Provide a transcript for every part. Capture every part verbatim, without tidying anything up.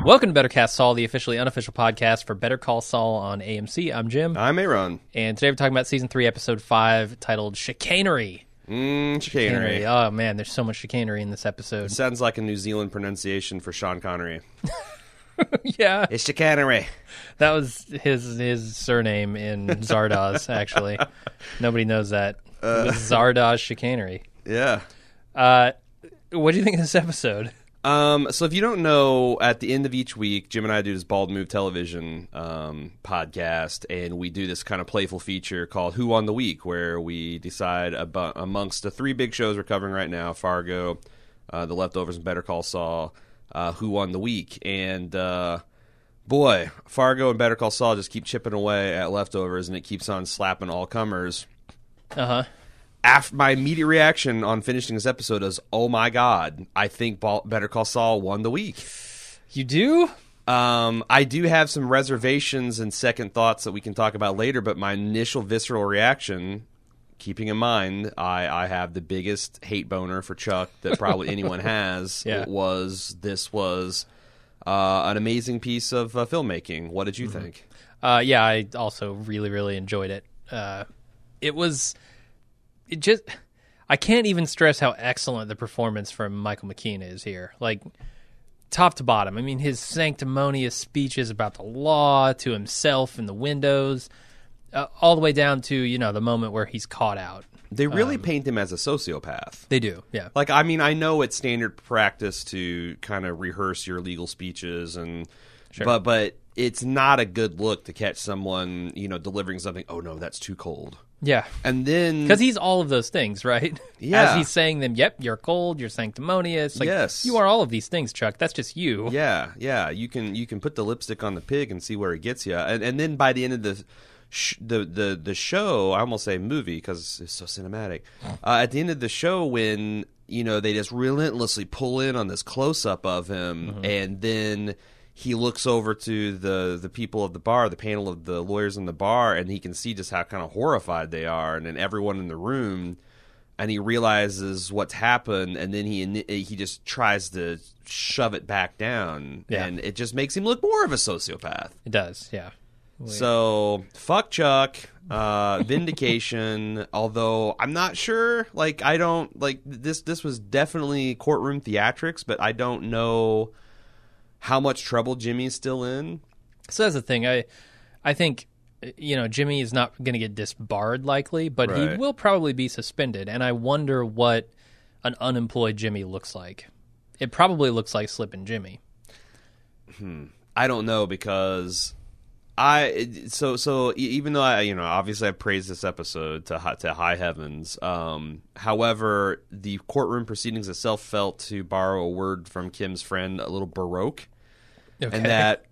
Welcome to Better Cast Saul, the officially unofficial podcast for Better Call Saul on A M C. I'm Jim. I'm Aaron. And today we're talking about Season three, Episode five, titled Chicanery. Mmm, chicanery. chicanery. Oh, man, there's so much chicanery in this episode. It sounds like a New Zealand pronunciation for Sean Connery. Yeah. It's chicanery. That was his his surname in Zardoz, actually. Nobody knows that. It was Zardoz Chicanery. Yeah. Uh, what do you think of this episode? Um, so if you don't know, at the end of each week, Jim and I do this Bald Move Television um, podcast, and we do this kind of playful feature called Who Won the Week, where we decide about, amongst the three big shows we're covering right now, Fargo, uh, The Leftovers, and Better Call Saul, uh, who won the week. And uh, boy, Fargo and Better Call Saul just keep chipping away at Leftovers, and it keeps on slapping all comers. Uh-huh. After my immediate reaction on finishing this episode is, oh my god, I think Better Call Saul won the week. You do? Um, I do have some reservations and second thoughts that we can talk about later, but my initial visceral reaction, keeping in mind I, I have the biggest hate boner for Chuck that probably anyone has, Yeah. was this was uh, an amazing piece of uh, filmmaking. What did you mm-hmm. think? Uh, yeah, I also really, really enjoyed it. Uh, it was... It just, I can't even stress how excellent the performance from Michael McKean is here. Like, top to bottom. I mean, his sanctimonious speeches about the law to himself in the windows, uh, all the way down to, you know, the moment where he's caught out. They really um, paint him as a sociopath. They do, yeah. Like, I mean, I know it's standard practice to kind of rehearse your legal speeches, and Sure. but but it's not a good look to catch someone, you know, delivering something, oh no, that's too cold. Yeah. And then... Because he's all of those things, right? Yeah. As he's saying them, yep, you're cold, you're sanctimonious. Like, yes. You are all of these things, Chuck. That's just you. Yeah, yeah. You can you can put the lipstick on the pig and see where it gets you. And, and then by the end of the... Sh- the, the the show, I almost say movie because it's so cinematic. Uh, at the end of the show, when you know they just relentlessly pull in on this close up of him, mm-hmm. and then he looks over to the the people of the bar, the panel of the lawyers in the bar, and he can see just how kind of horrified they are, and then everyone in the room, and he realizes what's happened, and then he he just tries to shove it back down, yeah. and it just makes him look more of a sociopath. It does, yeah. Wait. So, fuck Chuck, uh, vindication, although I'm not sure, like, I don't, like, this this was definitely courtroom theatrics, but I don't know how much trouble Jimmy's still in. So that's the thing, I I think, you know, Jimmy is not going to get disbarred likely, but Right. he will probably be suspended, and I wonder what an unemployed Jimmy looks like. It probably looks like Slippin' Jimmy. Hmm. I don't know, because... I so so even though I you know obviously I praised this episode to high, to high heavens. Um, however, the courtroom proceedings itself felt, to borrow a word from Kim's friend, a little baroque, Okay. and that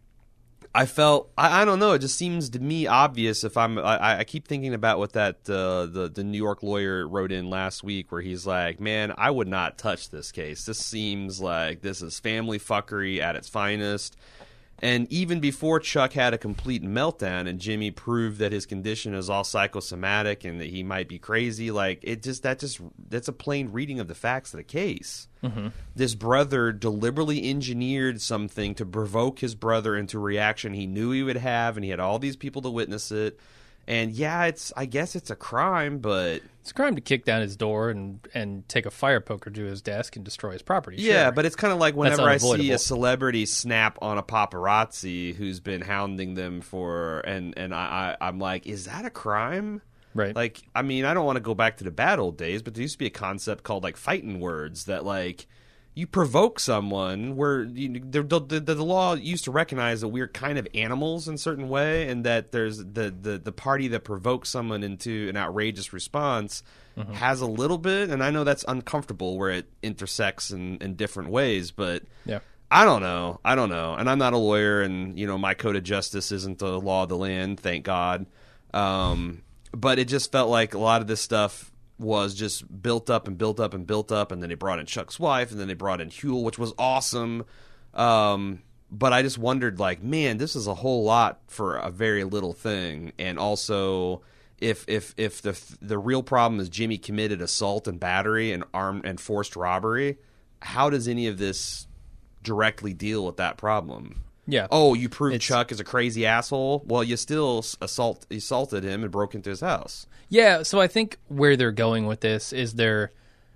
I felt I, I don't know. It just seems to me obvious. If I'm I, I keep thinking about what that uh, the the New York lawyer wrote in last week, where he's like, "Man, I would not touch this case. This seems like this is family fuckery at its finest." And even before Chuck had a complete meltdown and Jimmy proved that his condition is all psychosomatic and that he might be crazy, like it just that just that's a plain reading of the facts of the case. Mm-hmm. This brother deliberately engineered something to provoke his brother into a reaction he knew he would have, and he had all these people to witness it. And yeah, it's I guess it's a crime, but it's a crime to kick down his door and, and take a fire poker to his desk and destroy his property. Yeah, sure. but it's kind of like whenever I see unavoidable. a celebrity snap on a paparazzi who's been hounding them for, and and I, I I'm like, is that a crime? Right. Like, I mean, I don't want to go back to the bad old days, but there used to be a concept called like fighting words that like. You provoke someone where you, the, the, the, the law used to recognize that we're kind of animals in a certain way, and that there's the, the, the party that provokes someone into an outrageous response mm-hmm. has a little bit, and I know that's uncomfortable where it intersects in, in different ways, but yeah. I don't know. I don't know. And I'm not a lawyer, and you know my code of justice isn't the law of the land, thank God. Um, but it just felt like a lot of this stuff was just built up and built up and built up, and then they brought in Chuck's wife, and then they brought in Huel, which was awesome. Um, but I just wondered, like, man, this is a whole lot for a very little thing. And also, if if if the the real problem is Jimmy committed assault and battery and armed and forced robbery, how does any of this directly deal with that problem. Yeah. Oh, you proved It's- Chuck is a crazy asshole? Well, you still assault assaulted him and broke into his house. Yeah, so I think where they're going with this is they're...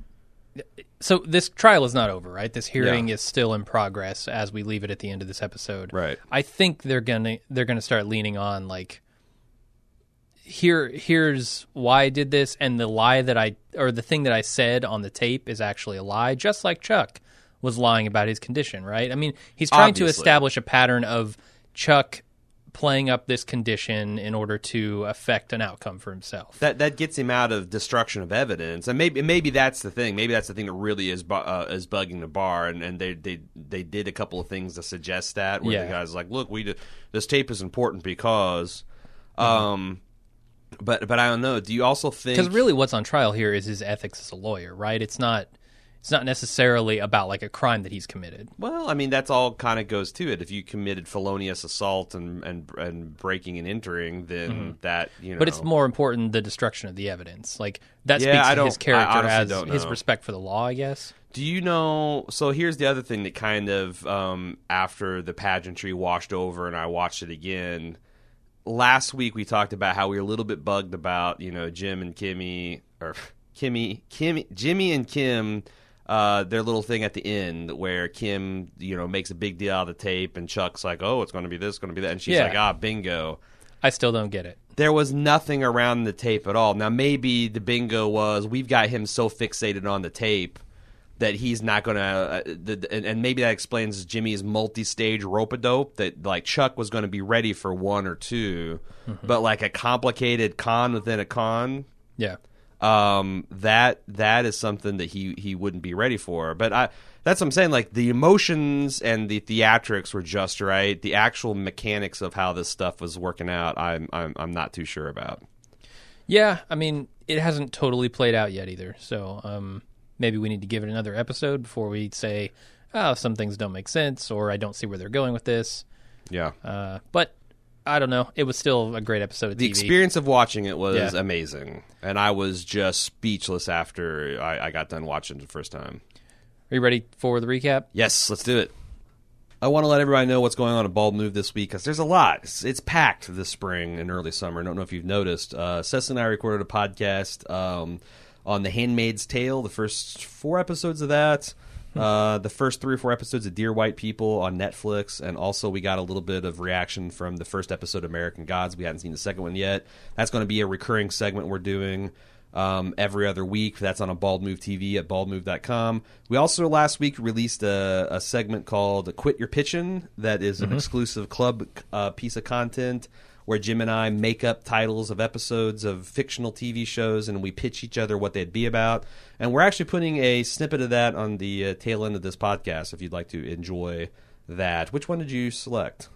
So this trial is not over, right? This hearing Yeah. is still in progress as we leave it at the end of this episode. Right. I think they're gonna they're gonna start leaning on like here here's why I did this, and the lie that I or the thing that I said on the tape is actually a lie, just like Chuck was lying about his condition, right? I mean, he's trying to Obviously. establish a pattern of Chuck playing up this condition in order to affect an outcome for himself. That that gets him out of destruction of evidence, and maybe maybe that's the thing. Maybe that's the thing that really is bu- uh, is bugging the bar, and, and they, they they did a couple of things to suggest that. Where Yeah. the guy's like, "Look, we did, this tape is important because," um, but but I don't know. Do you also think Because really what's on trial here is his ethics as a lawyer, right? It's not it's not necessarily about like a crime that he's committed. Well, I mean, that's all kind of goes to it. If you committed felonious assault and and, and breaking and entering, then that you know. Mm-hmm. But it's more important the destruction of the evidence. Like that Yeah, speaks I to don't- his I character honestly as don't his know. respect for the law, I guess. Do you know? So here's the other thing that kind of um, after the pageantry washed over, and I watched it again. Last week we talked about how we were a little bit bugged about you know Jim and Kimmy or Kimmy Kimmy Jimmy and Kim. Uh, their little thing at the end where Kim, you know, makes a big deal out of the tape, and Chuck's like, "Oh, it's going to be this, going to be that," and she's Yeah. like, "Ah, bingo." I still don't get it. There was nothing around the tape at all. Now, maybe the bingo was we've got him so fixated on the tape that he's not going to, uh, the, and, and maybe that explains Jimmy's multi-stage rope-a-dope, that like Chuck was going to be ready for one or two, but like a complicated con within a con, Yeah. um, that that is something that he, he wouldn't be ready for. But I that's what I'm saying. Like the emotions and the theatrics were just right. The actual mechanics of how this stuff was working out, I'm I'm I'm not too sure about. Yeah, I mean, it hasn't totally played out yet either. So um, maybe we need to give it another episode before we say, oh, some things don't make sense or I don't see where they're going with this. Yeah. Uh, but I don't know. It was still a great episode of The T V. experience of watching it was Yeah. amazing, and I was just speechless after I, I got done watching it the first time. Are you ready for the recap? Yes, let's do it. I want to let everybody know what's going on at Bald Move this week because there's a lot. It's, it's packed this spring and early summer. I don't know if you've noticed. Uh, Cecily and I recorded a podcast um, on The Handmaid's Tale, the first four episodes of that. Uh, the first three or four episodes of Dear White People on Netflix, and also we got a little bit of reaction from the first episode of American Gods. We hadn't seen the second one yet. That's going to be a recurring segment we're doing um, every other week. That's on a Bald Move T V at bald move dot com. We also last week released a, a segment called Quit Your Pitchin'. That is an exclusive club uh, piece of content where Jim and I make up titles of episodes of fictional T V shows, and we pitch each other what they'd be about. And we're actually putting a snippet of that on the uh, tail end of this podcast if you'd like to enjoy that. Which one did you select?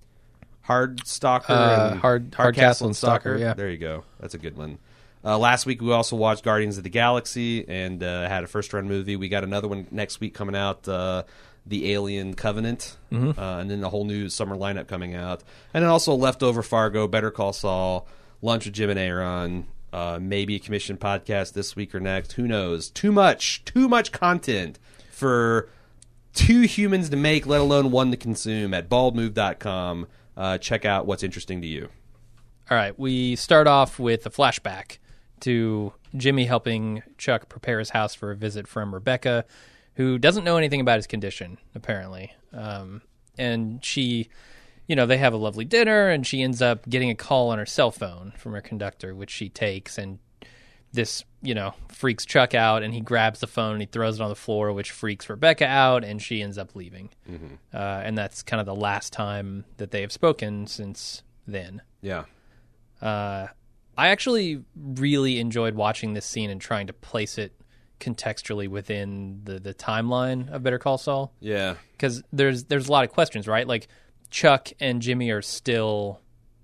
Hard Stalker Uh, and Hard- Hard Castle and Stalker, yeah. There you go. That's a good one. Uh, last week we also watched Guardians of the Galaxy and uh, had a first run movie. We got another one next week coming out, uh, The Alien Covenant, Mm-hmm. uh, and then a whole new summer lineup coming out. And then also Leftover Fargo, Better Call Saul, Lunch with Jim and Aaron, uh, maybe a commission podcast this week or next. Who knows? Too much, too much content for two humans to make, let alone one to consume at bald move dot com. Uh, check out what's interesting to you. All right, we start off with a flashback to Jimmy helping Chuck prepare his house for a visit from Rebecca, who doesn't know anything about his condition, apparently. Um, and she, you know, they have a lovely dinner, and she ends up getting a call on her cell phone from her conductor, which she takes, and this, you know, freaks Chuck out, and he grabs the phone and he throws it on the floor, which freaks Rebecca out, and she ends up leaving. Mm-hmm. Uh, and that's kind of the last time that they have spoken since then. Yeah. Uh, I actually really enjoyed watching this scene and trying to place it contextually within the, the timeline of Better Call Saul. Yeah. Because there's there's a lot of questions, right? Like Chuck and Jimmy are still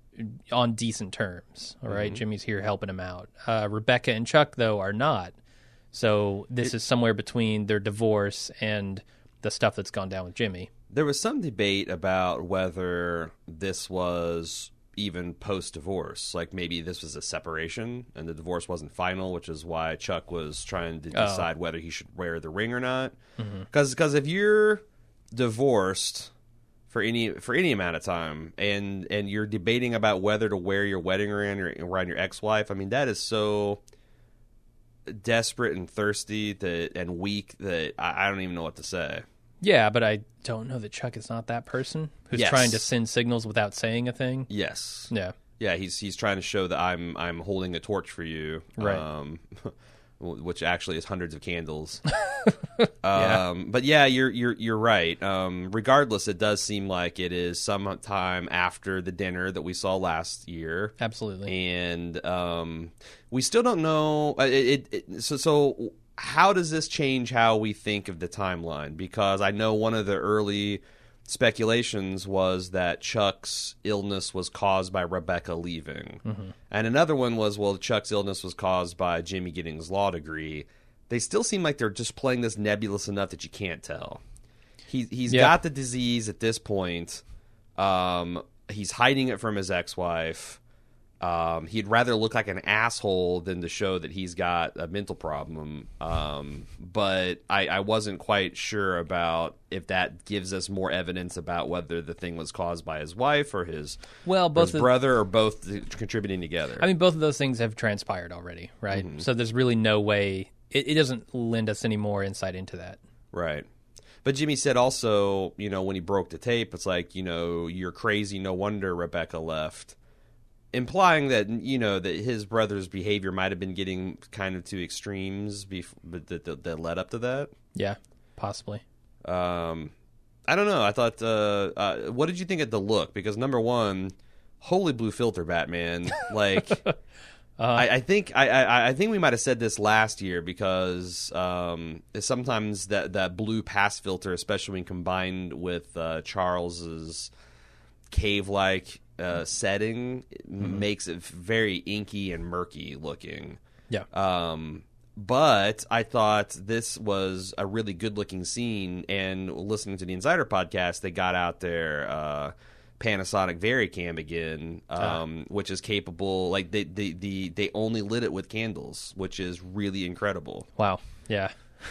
on decent terms, all right? Mm-hmm. Jimmy's here helping him out. Uh, Rebecca and Chuck, though, are not. So this It- is somewhere between their divorce and the stuff that's gone down with Jimmy. There was some debate about whether this was even post-divorce. Like maybe this was a separation and the divorce wasn't final, which is why Chuck was trying to Oh. decide whether he should wear the ring or not. Because if you're divorced for any for any amount of time, and and you're debating about whether to wear your wedding ring around your ex-wife, I mean, that is so desperate and thirsty that and weak that I, I don't even know what to say. Yeah, but I don't know that Chuck is not that person who's Yes. trying to send signals without saying a thing. Yes. Yeah. Yeah, he's he's trying to show that I'm I'm holding a torch for you, Right. Um, which actually is hundreds of candles. Yeah. um, but yeah, you're you're you're right. Um, regardless, it does seem like it is sometime after the dinner that we saw last year, Absolutely. and um, we still don't know. uh, It, it, it so so. How does this change how we think of the timeline? Because I know one of the early speculations was that Chuck's illness was caused by Rebecca leaving. Mm-hmm. And another one was, well, Chuck's illness was caused by Jimmy getting his law degree. They still seem like they're just playing this nebulous enough that you can't tell. He, he's Yeah. got the disease at this point. Um, he's hiding it from his ex-wife. Um, he'd rather look like an asshole than to show that he's got a mental problem. Um, but I, I wasn't quite sure about if that gives us more evidence about whether the thing was caused by his wife or his, Well, or both his of- brother or both contributing together. I mean, both of those things have transpired already, right? Mm-hmm. So there's really no way. It, it doesn't lend us any more insight into that. Right. But Jimmy said also, you know, when he broke the tape, it's like, you know, you're crazy. No wonder Rebecca left. Implying that, you know, that his brother's behavior might have been getting kind of to extremes bef- but that, that, that led up to that. Yeah, possibly. Um, I don't know. I thought, uh, uh, what did you think of the look? Because number one, holy blue filter, Batman. Like, uh, I, I think I, I, I think we might have said this last year because um, sometimes that that blue pass filter, especially when combined with uh, Charles's cave-like uh, setting, Mm-hmm. makes it very inky and murky looking. Yeah. Um, but I thought this was a really good-looking scene, and listening to the Insider podcast, they got out their uh, Panasonic VariCam again, um, which is capable. Like they, they, they, they only lit it with candles, which is really incredible. Wow. Yeah.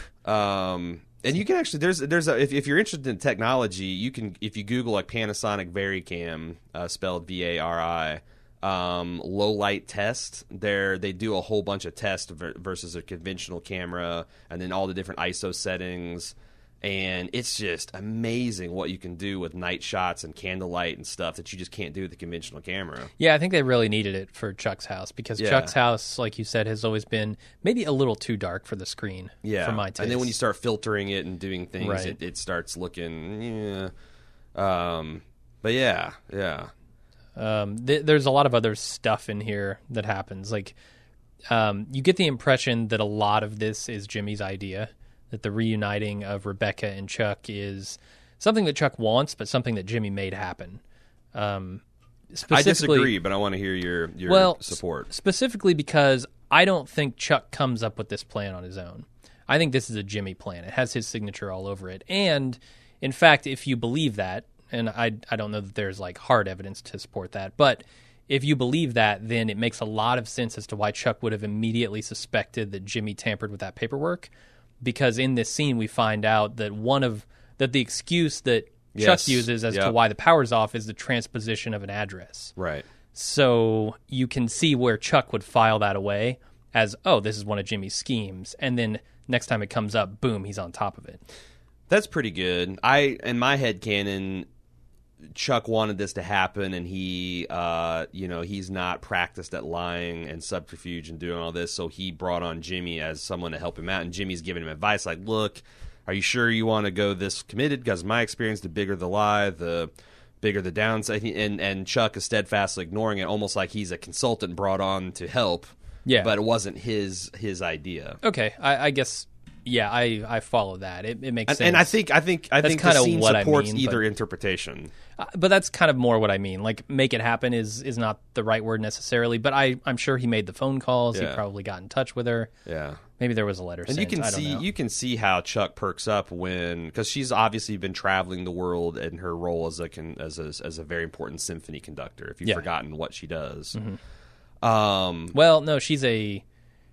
Um, and you can actually there's there's a, if if you're interested in technology, you can if you Google like Panasonic VariCam, uh, spelled V A R I. Um, low light test. There, they do a whole bunch of tests ver- versus a conventional camera, and then all the different I S O settings. And it's just amazing what you can do with night shots and candlelight and stuff that you just can't do with the conventional camera. Yeah, I think they really needed it for Chuck's house because Yeah. Chuck's house, like you said, has always been maybe a little too dark for the screen. Yeah, for my taste. and then when you start filtering it and doing things, Right. it, it starts looking, yeah. Um, but yeah, yeah. Um, th- there's a lot of other stuff in here that happens. Like, um, you get the impression that a lot of this is Jimmy's idea, that the reuniting of Rebecca and Chuck is something that Chuck wants, but something that Jimmy made happen. Um, I specifically, disagree, but I want to hear your your well, support. s- specifically because I don't think Chuck comes up with this plan on his own. I think this is a Jimmy plan. It has his signature all over it. And, in fact, if you believe that, and I, I don't know that there's like hard evidence to support that, but if you believe that, then it makes a lot of sense as to why Chuck would have immediately suspected that Jimmy tampered with that paperwork. Because in this scene, we find out that one of that the excuse that Yes. Chuck uses as to Yep. why the power's off is the transposition of an address. Right. So you can see where Chuck would file that away as, oh, this is one of Jimmy's schemes. And then next time it comes up, boom, he's on top of it. That's pretty good. I, in my head canon, Chuck wanted this to happen, and he, uh, you know, he's not practiced at lying and subterfuge and doing all this, so he brought on Jimmy as someone to help him out, and Jimmy's giving him advice like, look, are you sure you want to go this committed? Because my experience, the bigger the lie, the bigger the downside. And, and Chuck is steadfastly ignoring it, almost like he's a consultant brought on to help, Yeah. but it wasn't his his idea. Okay, I, I guess, yeah, I, I follow that. It, it makes And, sense. and I think I think I That's think the kinda scene what I supports mean, either but- interpretation. Uh, but that's kind of more what I mean. Like, make it happen is, is not the right word necessarily, but I, I'm sure he made the phone calls. Yeah. He probably got in touch with her. Yeah. Maybe there was a letter And sent. you can I don't see know. you can see how Chuck perks up when, because she's obviously been traveling the world in her role as a con, as a, as a very important symphony conductor. If you've Yeah. forgotten what she does, um, Well, no, she's a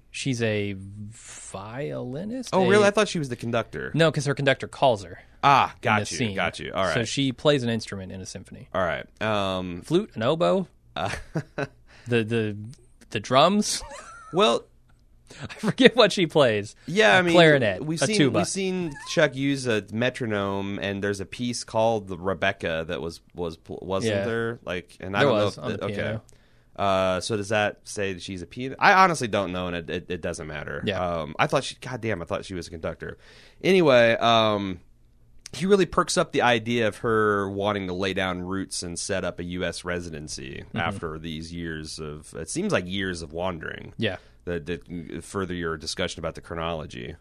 She's a violinist. Oh, a- really? I thought she was the conductor. No, because her conductor calls her. Ah, in got the you, scene. got you. All right. So she plays an instrument in a symphony. All right. Um, Flute, an oboe, uh, the the the drums. well, I forget what she plays. yeah, I A mean, clarinet, We've a seen tuba. we've seen Chuck use a metronome, and there's a piece called the Rebecca that was was wasn't Yeah. there? Like, and I There don't was know. on If the okay. piano. Uh, so does that say that she's a pianist? I honestly don't know, and it, it, it doesn't matter. Yeah. Um, I thought she. God damn, I thought she was a conductor. Anyway, um, he really perks up the idea of her wanting to lay down roots and set up a U S residency Mm-hmm. after these years of. It seems like years of wandering. Yeah. That, that further your discussion about the chronology.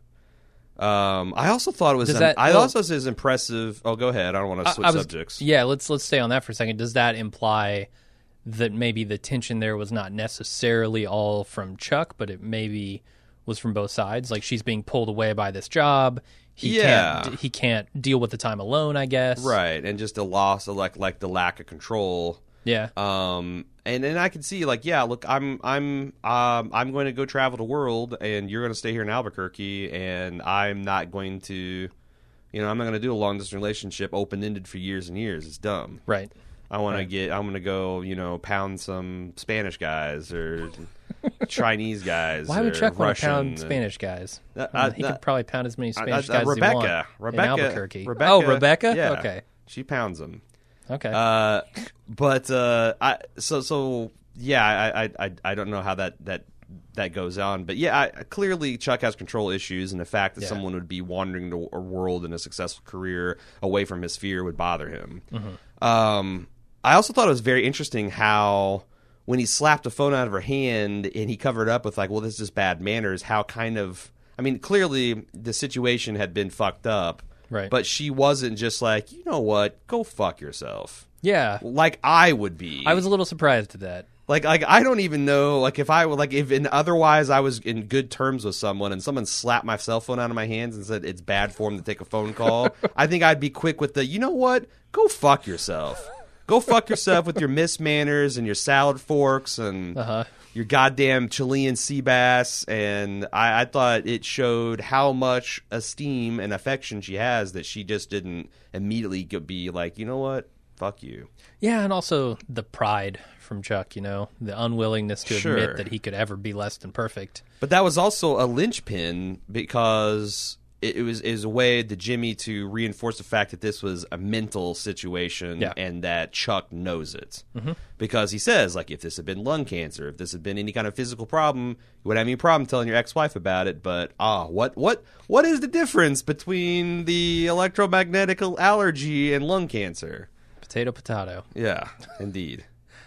Um, I also thought it was. Does um, that- I well- also says impressive. Oh, go ahead. I don't want to I- switch I was- subjects. Yeah, let's let's stay on that for a second. Does that imply that maybe the tension there was not necessarily all from Chuck, but it maybe was from both sides? Like she's being pulled away by this job. He Yeah. can't he can't deal with the time alone, I guess. Right, and just a loss of like like the lack of control. Yeah. Um, and and I can see like, yeah, look, I'm I'm um I'm going to go travel the world, and you're going to stay here in Albuquerque, and I'm not going to, you know, I'm not going to do a long distance relationship open ended for years and years. It's dumb. Right. I want Right. to get. I'm going to go, you know, pound some Spanish guys or Chinese guys. Why would or Chuck want to Russian. pound Spanish guys? Uh, I mean, uh, he uh, could probably pound as many Spanish Uh, uh, guys Rebecca, as he wants Rebecca, in Albuquerque. Rebecca, Oh, Rebecca? Yeah, Okay. she pounds them. Okay. Uh, but uh, I so so yeah, I, I I I don't know how that that that goes on, but yeah, I, clearly Chuck has control issues, and the fact that Yeah. someone would be wandering the a world in a successful career away from his sphere would bother him. Mm-hmm. Um, I also thought it was very interesting how when he slapped the phone out of her hand and he covered up with like, well, this is bad manners. How kind of, I mean, clearly the situation had been fucked up. Right. But she wasn't just like, you know what, go fuck yourself. yeah. Like I would be. I was a little surprised at that. like, like I don't even know. Like if I were like, if in otherwise I was in good terms with someone and someone slapped my cell phone out of my hands and said it's bad form to take a phone call, I think I'd be quick with the, you know what, go fuck yourself. Go fuck yourself with your mismanners and your salad forks and Uh-huh. your goddamn Chilean sea bass. And I, I thought it showed how much esteem and affection she has that she just didn't immediately go- be like, you know what, fuck you. Yeah, and also the pride from Chuck, you know, the unwillingness to Sure. admit that he could ever be less than perfect. But that was also a linchpin because it, it was is a way to Jimmy to reinforce the fact that this was a mental situation Yeah. and that Chuck knows it. Mm-hmm. Because he says, like, if this had been lung cancer, if this had been any kind of physical problem, you wouldn't have any problem telling your ex-wife about it. But ah, what what what is the difference between the electromagnetic allergy and lung cancer? Potato, potato. Yeah, indeed.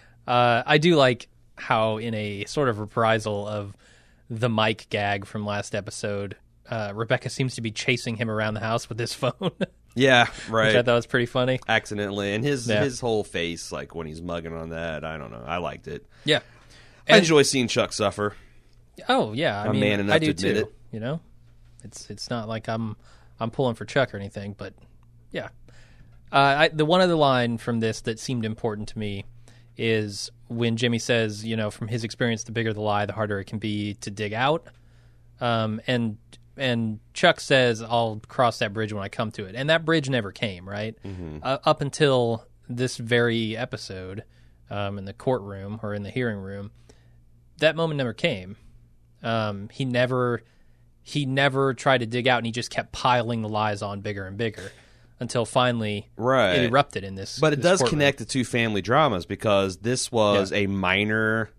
Uh, I do like how, in a sort of reprisal of the Mike gag from last episode, uh, Rebecca seems to be chasing him around the house with his phone, Yeah, which right. I thought was pretty funny. Accidentally, and his Yeah. his whole face, like when he's mugging on that, I don't know. I liked it. Yeah. I And- enjoy seeing Chuck suffer. Oh yeah, I I'm mean, man enough I do to admit too. it. You know, it's it's not like I'm I'm pulling for Chuck or anything, but yeah. Uh, I, the one other line from this that seemed important to me is when Jimmy says, you know, from his experience, the bigger the lie, the harder it can be to dig out. Um, and and Chuck says, "I'll cross that bridge when I come to it," and that bridge never came, right? Mm-hmm. Uh, up until this very episode, um, in the courtroom or in the hearing room, that moment never came. Um, he never he never tried to dig out, and he just kept piling the lies on bigger and bigger until finally Right. it erupted in this. But it this does courtroom. connect the two family dramas because this was a minor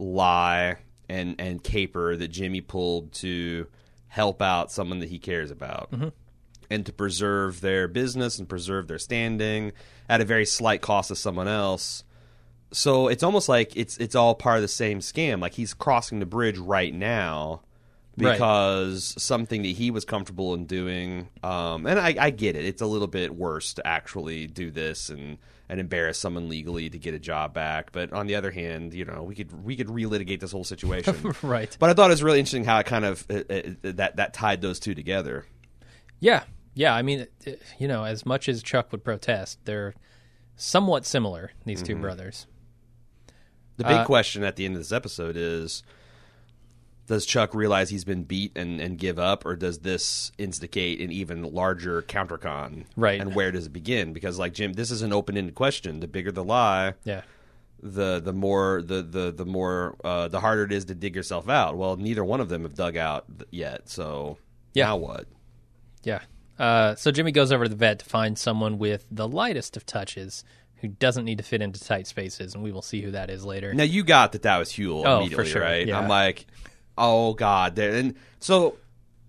lie and, and caper that Jimmy pulled to help out someone that he cares about. Mm-hmm. And to preserve their business and preserve their standing at a very slight cost to someone else. So it's almost like it's it's all part of the same scam. Like he's crossing the bridge right now Right. because something that he was comfortable in doing. Um, and I, I get it. It's a little bit worse to actually do this and, and embarrass someone legally to get a job back. But on the other hand, you know, we could we could relitigate this whole situation. Right. But I thought it was really interesting how it kind of uh, uh, that that tied those two together. Yeah, yeah. I mean, uh, you know, as much as Chuck would protest, they're somewhat similar. These two brothers. The big Uh, question at the end of this episode is, does Chuck realize he's been beat and, and give up, or does this instigate an even larger countercon? Right. And where does it begin? Because, like, Jim, this is an open-ended question. The bigger the lie, Yeah. the the more the the the more uh, the harder it is to dig yourself out. Well, neither one of them have dug out yet. So Yeah. now what? Yeah. Uh, so Jimmy goes over to the vet to find someone with the lightest of touches who doesn't need to fit into tight spaces, and we will see who that is later. Now you got that that was Huel Oh, immediately, for sure. right? Yeah. I'm like, oh god, there. And so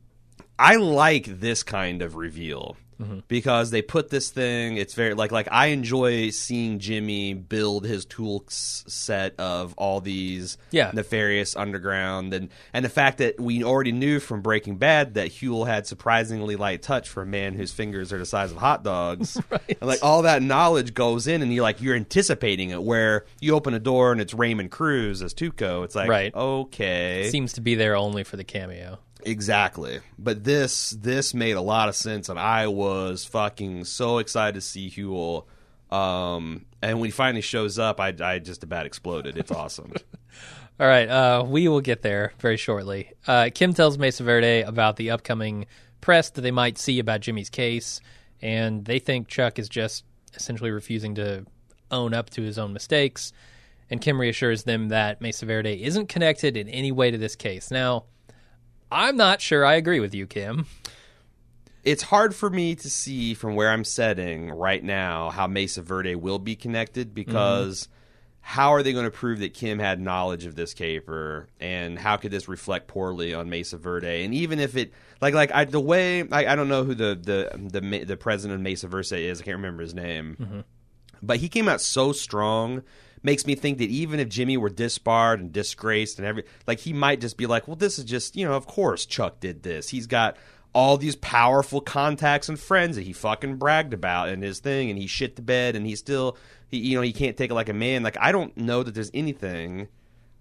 I like this kind of reveal mm-hmm. because they put this thing. It's very like like I enjoy seeing Jimmy build his tool s- set of all these Yeah. nefarious underground, and and the fact that we already knew from Breaking Bad that Huel had surprisingly light touch for a man whose fingers are the size of hot dogs. Right. And like all that knowledge goes in, and you're like you're anticipating it. Where you open a door and it's Raymond Cruz as Tuco, it's like Right. okay, Seems to be there only for the cameo. exactly. But this this made a lot of sense, and I was fucking so excited to see Huel. Um, and when he finally shows up, I I just about exploded. It's awesome. All right, uh, we will get there very shortly. Uh, Kim tells Mesa Verde about the upcoming press that they might see about Jimmy's case, and they think Chuck is just essentially refusing to own up to his own mistakes. And Kim reassures them that Mesa Verde isn't connected in any way to this case. Now, I'm not sure I agree with you, Kim. It's hard for me to see from where I'm setting right now how Mesa Verde will be connected, because mm-hmm. how are they going to prove that Kim had knowledge of this caper, and how could this reflect poorly on Mesa Verde? And even if it like like I, the way I, I don't know who the the the the president of Mesa Verde is, I can't remember his name, mm-hmm. but he came out so strong. Makes me think that even if Jimmy were disbarred and disgraced and every like he might just be like, well, this is just, you know, of course Chuck did this. He's got all these powerful contacts and friends that he fucking bragged about in his thing, and he shit the bed, and he still he you know he can't take it like a man. Like I don't know that there's anything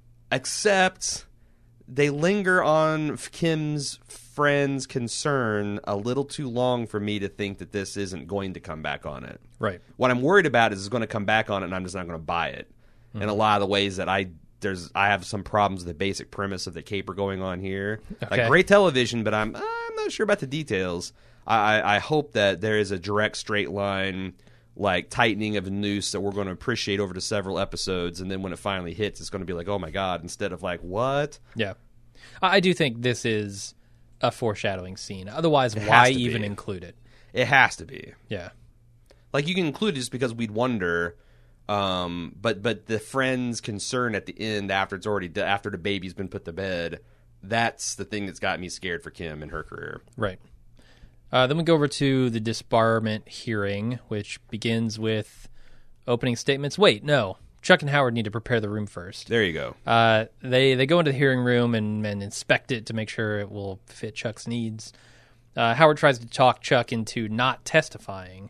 except they linger on Kim's friend's concern a little too long for me to think that this isn't going to come back on it. Right. What I'm worried about is it's going to come back on it, and I'm just not going to buy it. Mm-hmm. In a lot of the ways that I there's I have some problems with the basic premise of the caper going on here. Okay. Like great television, but I'm I'm not sure about the details. I, I, I hope that there is a direct straight line like tightening of the noose that we're going to appreciate over the several episodes, and then when it finally hits, it's going to be like, oh my god, instead of like what? Yeah, I do think this is a foreshadowing scene. Otherwise, why even be. include it? It has to be. Yeah. Like, you can include it just because we'd wonder, um, but but the friend's concern at the end after it's already after the baby's been put to bed, that's the thing that's got me scared for Kim and her career. Right. Uh, then we go over to the disbarment hearing, which begins with opening statements. Wait, no. Chuck and Howard need to prepare the room first. There you go. Uh, they they go into the hearing room and, and inspect it to make sure it will fit Chuck's needs. Uh, Howard tries to talk Chuck into not testifying.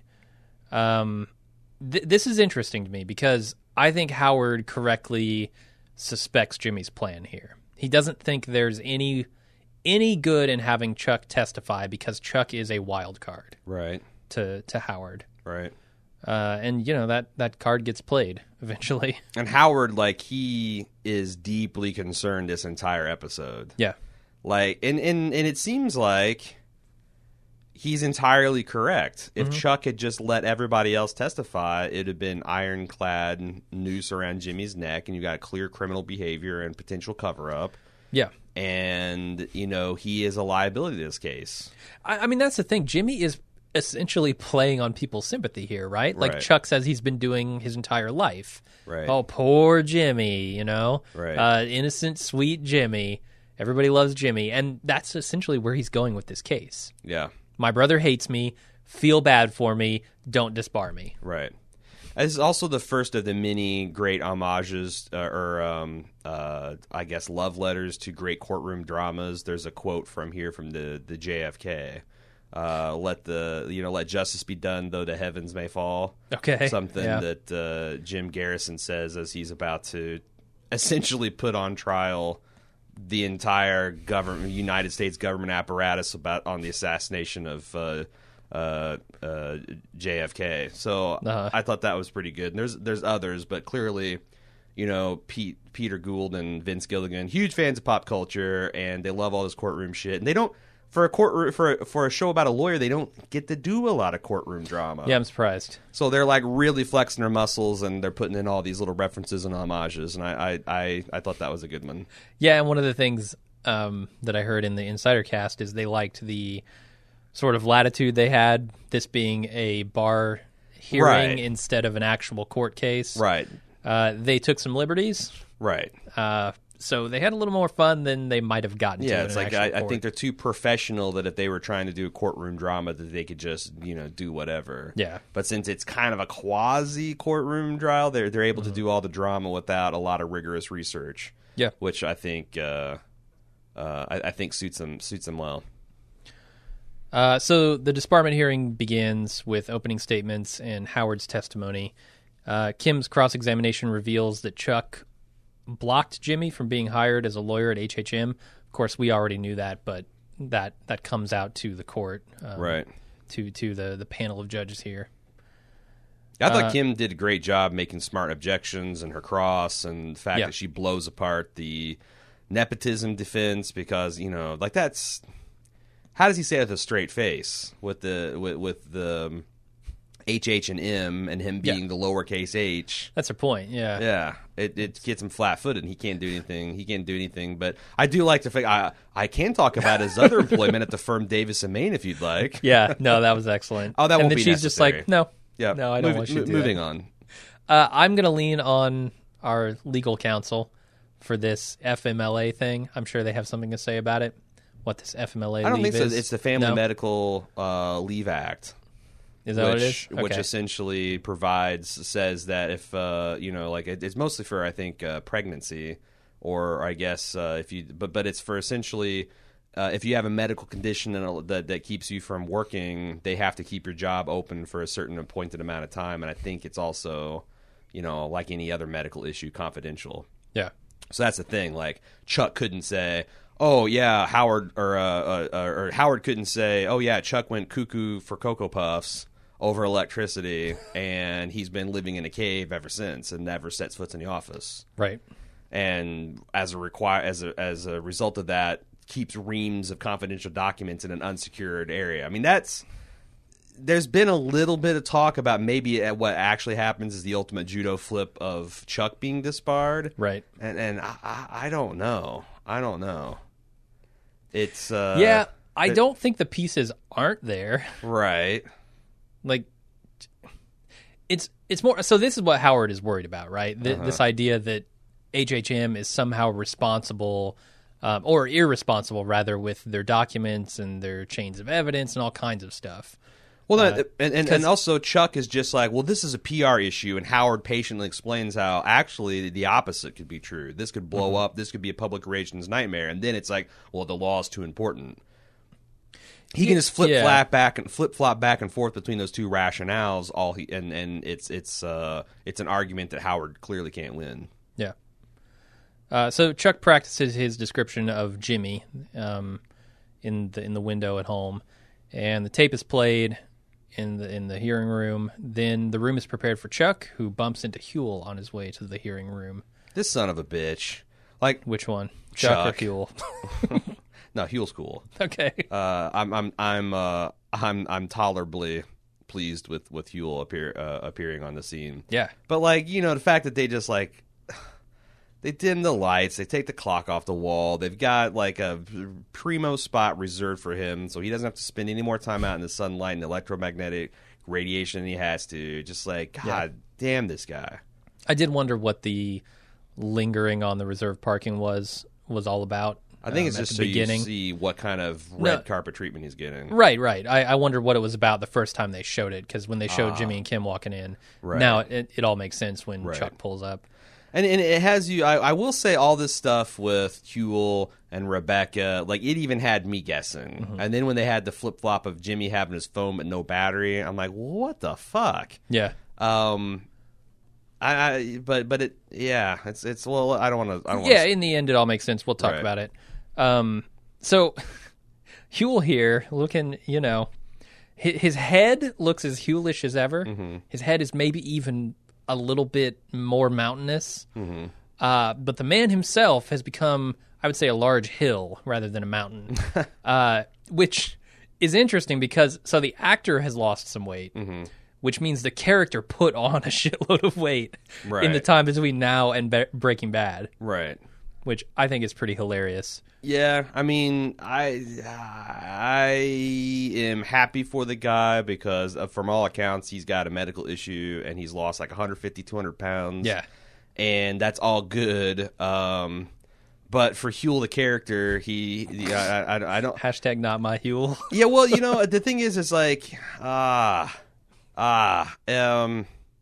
Um, th- this is interesting to me because I think Howard correctly suspects Jimmy's plan here. He doesn't think there's any any good in having Chuck testify because Chuck is a wild card. Right. To to Howard. Right. Uh, and, you know, that, that card gets played eventually. And Howard, like, he is deeply concerned this entire episode. Yeah. Like, and, and, and it seems like he's entirely correct. If mm-hmm. Chuck had just let everybody else testify, it would have been ironclad noose around Jimmy's neck, and you got clear criminal behavior and potential cover-up. Yeah. And, you know, he is a liability to this case. I, I mean, that's the thing. Jimmy is essentially playing on people's sympathy here, right? Like right. Chuck says he's been doing his entire life. Right. Oh, poor Jimmy, you know? Right. Uh, innocent, sweet Jimmy. Everybody loves Jimmy. And that's essentially where he's going with this case. Yeah. My brother hates me. Feel bad for me. Don't disbar me. Right. This is also the first of the many great homages uh, or, um, uh, I guess, love letters to great courtroom dramas. There's a quote from here from the, the J F K. Uh, let the you know let justice be done, though the heavens may fall. Okay, something yeah. that uh, Jim Garrison says as he's about to essentially put on trial the entire government, United States government apparatus about on the assassination of uh, uh, uh, J F K. So uh-huh. I thought that was pretty good. And there's there's others, but clearly, you know, Pete Peter Gould and Vince Gilligan, huge fans of pop culture, and they love all this courtroom shit. And they don't for a court for a, for a show about a lawyer, they don't get to do a lot of courtroom drama. Yeah, I'm surprised. So they're like really flexing their muscles, and they're putting in all these little references and homages. And I I I, I thought that was a good one. Yeah, and one of the things um, that I heard in the Insider Cast is they liked the sort of latitude they had, this being a bar hearing Right. instead of an actual court case. Right. Uh, they took some liberties, Right. uh, so they had a little more fun than they might have gotten to. Yeah, in it's an like actual I, I court. think they're too professional that if they were trying to do a courtroom drama, that they could just you know do whatever. Yeah. But since it's kind of a quasi courtroom trial, they're they're able Mm-hmm. to do all the drama without a lot of rigorous research. Yeah. Which I think uh, uh, I, I think suits them suits them well. Uh, so the disbarment hearing begins with opening statements and Howard's testimony. Uh, Kim's cross-examination reveals that Chuck blocked Jimmy from being hired as a lawyer at H H M. Of course, we already knew that, but that that comes out to the court, um, Right. To to the the panel of judges here. I thought Uh, Kim did a great job making smart objections and her cross, and the fact Yeah. that she blows apart the nepotism defense because you know, like that's how does he say it with a straight face with the with, with the um, H H and M and him Yeah. being the lowercase h. That's her point. Yeah. Yeah, it, it gets him flat-footed, and he can't do anything. He can't do anything. But I do like the fact I I can talk about his other employment at the firm Davis and Maine if you'd like. Yeah. No, that was excellent. Oh, that and won't then be she's just necessary. like, no, Yeah, no, I don't Mov- want you to mo- do moving that. on. Uh, I'm going to lean on our legal counsel for this F M L A thing. I'm sure they have something to say about it. What this F M L A I don't leave think so. is. It's the Family No? Level uh, Leave Act. Is that which, what it is? which Okay. essentially provides says that if uh, you know, like it, it's mostly for I think uh, pregnancy, or I guess uh, if you, but but it's for essentially uh, if you have a medical condition that, that that keeps you from working, they have to keep your job open for a certain appointed amount of time, and I think it's also, you know, like any other medical issue, confidential. Yeah. So that's the thing. Like Chuck couldn't say, "Oh yeah, Howard," or uh, uh, or Howard couldn't say, "Oh yeah, Chuck went cuckoo for Cocoa Puffs over electricity, and he's been living in a cave ever since, and never sets foot in the office." Right. And as a require as a as a result of that, keeps reams of confidential documents in an unsecured area. I mean, that's. There's been a little bit of talk about maybe what actually happens is the ultimate judo flip of Chuck being disbarred. Right. And and I, I, I don't know. I don't know. It's uh yeah. I it- don't think the pieces aren't there. right. Like, it's it's more. So this is what Howard is worried about, right? Th- Uh-huh. This idea that H H M is somehow responsible. Um, or irresponsible, rather, with their documents and their chains of evidence and all kinds of stuff. Well, Uh, that, and, and and also Chuck is just like, well, this is a P R issue, and Howard patiently explains how actually the opposite could be true. This could blow Mm-hmm. up. This could be a public relations nightmare. And then it's like, well, the law is too important. He can just flip Yeah. flap back and flip flop back and forth between those two rationales. All he and and it's it's uh it's an argument that Howard clearly can't win. Yeah. Uh, so Chuck practices his description of Jimmy um, in the in the window at home, and the tape is played in the in the hearing room. Then the room is prepared for Chuck, who bumps into Huel on his way to the hearing room. This son of a bitch. Like, Which one, Chuck, Chuck. or Huel? no, Huel's cool. Okay. Uh, I'm I'm I'm uh, I'm I'm tolerably pleased with with Huel appear uh, appearing on the scene. Yeah. But like, you know, the fact that they just like they dim the lights, they take the clock off the wall, they've got like a primo spot reserved for him, so he doesn't have to spend any more time out in the sunlight and electromagnetic radiation than he has to. Just like, God damn this guy. I did wonder what the lingering on the reserved parking was was all about. I think um, it's at just the so beginning. you see what kind of red No. carpet treatment he's getting. Right, right. I, I wonder what it was about the first time they showed it, because when they showed Jimmy and Kim walking in, Right. now it, it all makes sense when Right. Chuck pulls up. And, and it has you. I, I will say all this stuff with Huel and Rebecca, like it even had me guessing. Mm-hmm. And then when they had the flip flop of Jimmy having his phone but no battery, I'm like, what the fuck? Yeah. Um, I, I but but it yeah, it's it's well, I don't want to. I don't Yeah, wanna, in the end, it all makes sense. We'll talk Right. about it. Um, so, Huel here, looking, you know, his, his head looks as Huelish as ever. Mm-hmm. His head is maybe even a little bit more mountainous. Mm-hmm. Uh, but the man himself has become, I would say, a large hill rather than a mountain, uh, which is interesting because so the actor has lost some weight, mm-hmm. which means the character put on a shitload of weight right. in the time between now and Be- Breaking Bad. Right. Which I think is pretty hilarious. Yeah, I mean, I I am happy for the guy because uh, from all accounts, he's got a medical issue and he's lost like one hundred fifty, two hundred pounds. Yeah. And that's all good. Um, but for Huel, the character, he, he I, I, I don't. Hashtag not my Huel. Yeah, well, you know, the thing is, it's like, ah, ah, um.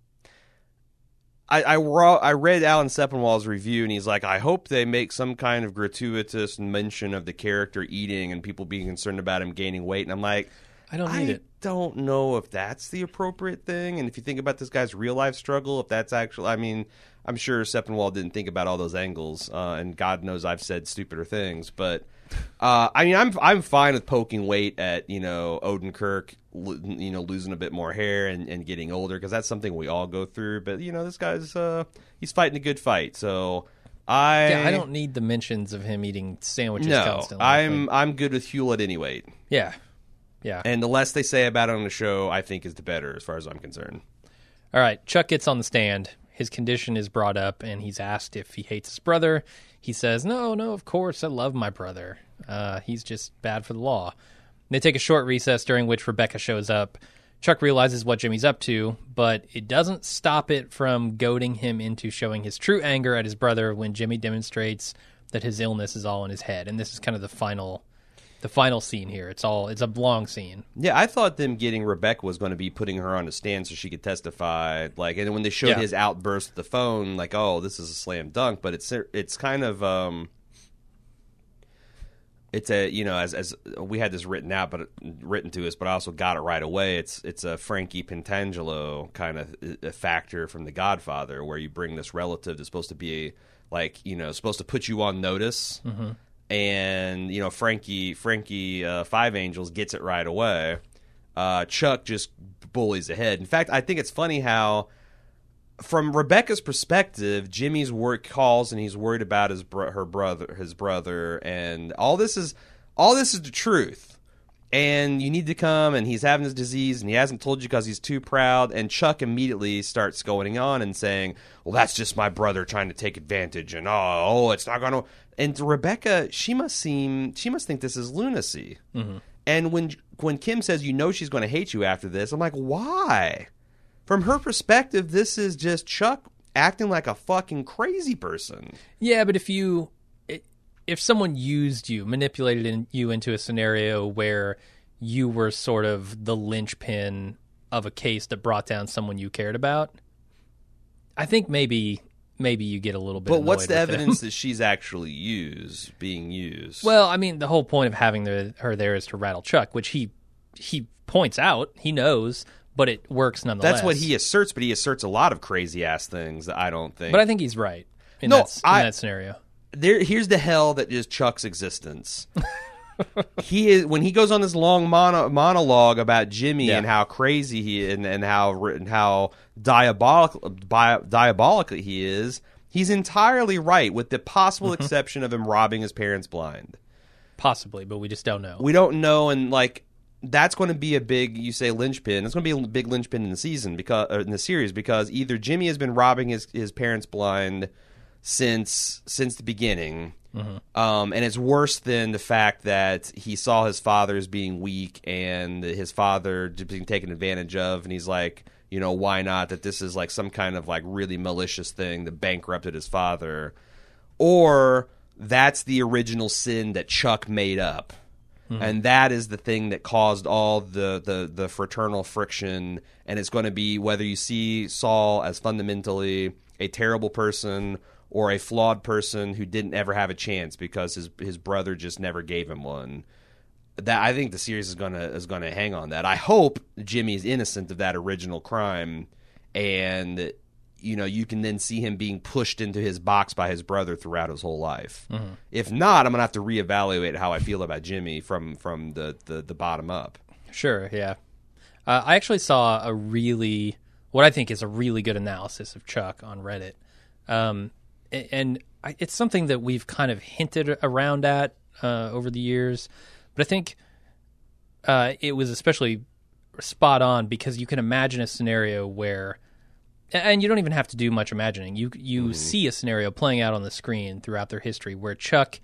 I I, raw, I read Alan Sepinwall's review, and he's like, I hope they make some kind of gratuitous mention of the character eating and people being concerned about him gaining weight. And I'm like, I don't need I it. don't know if that's the appropriate thing. And if you think about this guy's real life struggle, if that's actually, I mean, I'm sure Sepinwall didn't think about all those angles, uh, and God knows I've said stupider things, but uh, I mean, I'm I'm fine with poking weight at you know Odenkirk, you know, losing a bit more hair and, and getting older because that's something we all go through. But you know, this guy's uh, he's fighting a good fight, so I yeah, I don't need the mentions of him eating sandwiches no, constantly. I'm like, I'm good with Huel at any weight. Yeah, yeah. And the less they say about it on the show, I think is the better, as far as I'm concerned. All right, Chuck gets on the stand. His condition is brought up, and he's asked if he hates his brother. He says, no, no, of course, I love my brother. Uh, he's just bad for the law. They take a short recess, during which Rebecca shows up. Chuck realizes what Jimmy's up to, but it doesn't stop it from goading him into showing his true anger at his brother when Jimmy demonstrates that his illness is all in his head. And this is kind of the final... The final scene here. It's all. It's a long scene. Yeah, I thought them getting Rebecca was going to be putting her on the stand so she could testify. Like, and when they showed yeah. his outburst at the phone, like, oh, this is a slam dunk. But it's it's kind of um, it's a you know as as we had this written out, but written to us, but I also got it right away. It's it's a Frankie Pentangelo kind of a factor from The Godfather, where you bring this relative that's supposed to be like you know supposed to put you on notice. Mm-hmm. And you know Frankie, Frankie uh, Five Angels gets it right away. Uh, Chuck just bullies ahead. In fact, I think it's funny how, from Rebecca's perspective, Jimmy's work calls and he's worried about his bro- her brother, his brother, and all this is all this is the truth. And you need to come, and he's having this disease, and he hasn't told you because he's too proud. And Chuck immediately starts going on and saying, "Well, that's just my brother trying to take advantage," and oh, oh it's not going to. And Rebecca, she must seem, she must think this is lunacy. Mm-hmm. And when when Kim says, you know she's going to hate you after this, I'm like, why? From her perspective, this is just Chuck acting like a fucking crazy person. Yeah, but if you, if someone used you, manipulated in, you into a scenario where you were sort of the linchpin of a case that brought down someone you cared about, I think maybe... Maybe you get a little bit. But what's the evidence them. that she's actually used, being used? Well, I mean, the whole point of having the, her there is to rattle Chuck, which he he points out, he knows, but it works nonetheless. That's what he asserts, but he asserts a lot of crazy ass things that I don't think. But I think he's right in, no, that, in I, that scenario. There, here's the hell that is Chuck's existence. He is when he goes on this long mono, monologue about Jimmy yeah. and how crazy he is and, and how and how diabolical bi, diabolical he is. He's entirely right, with the possible exception of him robbing his parents blind. Possibly, but we just don't know. We don't know, and like that's going to be a big, you say linchpin. It's going to be a big linchpin in the season because or in the series because either Jimmy has been robbing his his parents blind since since the beginning. Mm-hmm. Um, and it's worse than the fact that he saw his father as being weak and his father just being taken advantage of, and he's like, you know, why not? That this is like some kind of like really malicious thing that bankrupted his father. Or that's the original sin that Chuck made up. Mm-hmm. And that is the thing that caused all the, the, the fraternal friction, and it's going to be whether you see Saul as fundamentally a terrible person or a flawed person who didn't ever have a chance because his his brother just never gave him one. That I think the series is gonna is gonna hang on that. I hope Jimmy's innocent of that original crime, and you know you can then see him being pushed into his box by his brother throughout his whole life. Mm-hmm. If not, I'm gonna have to reevaluate how I feel about Jimmy from from the the, the bottom up. Sure, yeah. Uh, I actually saw a really what I think is a really good analysis of Chuck on Reddit. Um, a- and I, it's something that we've kind of hinted around at uh, over the years, but I think uh, it was especially spot on because you can imagine a scenario where, and you don't even have to do much imagining. You you mm-hmm. see a scenario playing out on the screen throughout their history where Chuck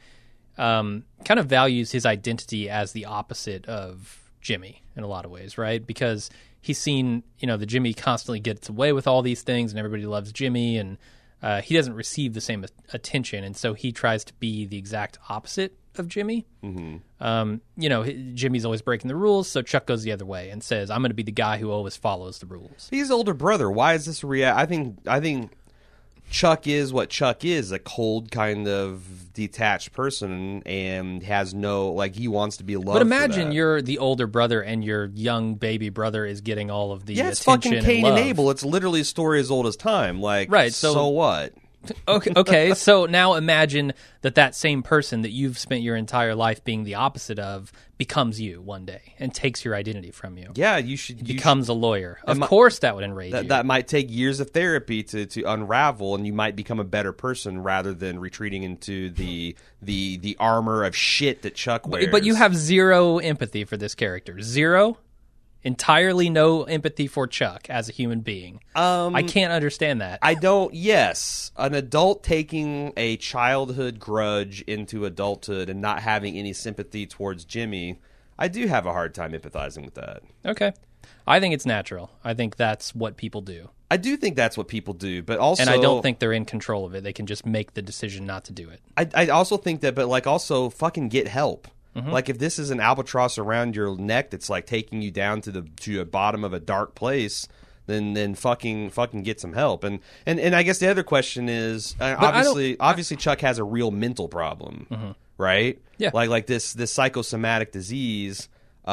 um, kind of values his identity as the opposite of Jimmy in a lot of ways, right? Because he's seen, you know, the Jimmy constantly gets away with all these things and everybody loves Jimmy, and uh, he doesn't receive the same attention, and so he tries to be the exact opposite of Jimmy. Mm-hmm. Um, you know, Jimmy's always breaking the rules, so Chuck goes the other way and says, "I'm going to be the guy who always follows the rules." He's older brother. Why is this a rea- I think I think Chuck is what Chuck is, a cold kind of detached person, and has no, like, he wants to be loved. But imagine for that. You're the older brother and your young baby brother is getting all of the yeah, it's attention fucking Cain and, and Abel. It's literally a story as old as time. Like, right, so, so what? Okay, okay, so now imagine that that same person that you've spent your entire life being the opposite of becomes you one day and takes your identity from you. Yeah, you should. You becomes should, a lawyer. Of my, course that would enrage that, you. That might take years of therapy to, to unravel, and you might become a better person rather than retreating into the the the armor of shit that Chuck wears. But, but you have zero empathy for this character. Zero? Entirely no empathy for Chuck as a human being. Um, I can't understand that. I don't. Yes, an adult taking a childhood grudge into adulthood and not having any sympathy towards Jimmy, I do have a hard time empathizing with that. Okay, I think it's natural. I think that's what people do. I do think that's what people do, but also, and I don't think they're in control of it. They can just make the decision not to do it. I, I also think that, but like, also fucking get help. Mm-hmm. Like, if this is an albatross around your neck that's like taking you down to the to the bottom of a dark place, then then fucking fucking get some help. And and, and I guess the other question is, uh, obviously obviously Chuck has a real mental problem, mm-hmm. right? Yeah, like like this this psychosomatic disease.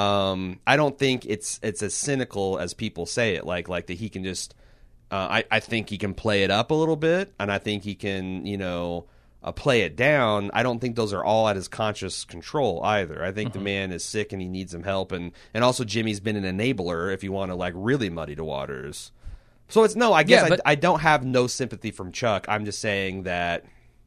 Um, I don't think it's it's as cynical as people say it. Like like that he can just. Uh, I I think he can play it up a little bit, and I think he can, you know. Uh, play it down. I don't think those are all at his conscious control either. I think mm-hmm. the man is sick and he needs some help, and and also Jimmy's been an enabler if you want to like really muddy the waters. So it's no, I guess yeah, but- I, I don't have no sympathy from Chuck. I'm just saying that,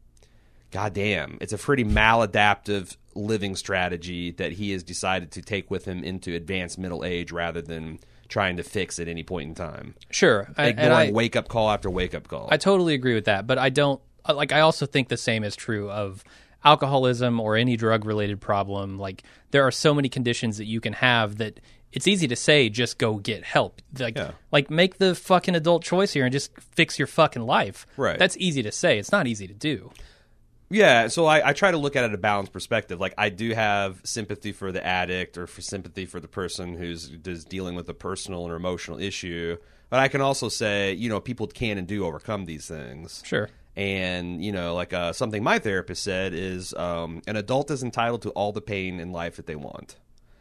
goddamn, it's a pretty maladaptive living strategy that he has decided to take with him into advanced middle age rather than trying to fix at any point in time. Sure, ignoring wake up call after wake up call. I totally agree with that, but I don't. Like, I also think the same is true of alcoholism or any drug-related problem. Like, there are so many conditions that you can have that it's easy to say, just go get help. Like, yeah. like make the fucking adult choice here and just fix your fucking life. Right. That's easy to say. It's not easy to do. Yeah, so I, I try to look at it at a balanced perspective. Like, I do have sympathy for the addict or for sympathy for the person who's, who's dealing with a personal or emotional issue. But I can also say, you know, people can and do overcome these things. Sure. And, you know, like uh, something my therapist said is um, an adult is entitled to all the pain in life that they want.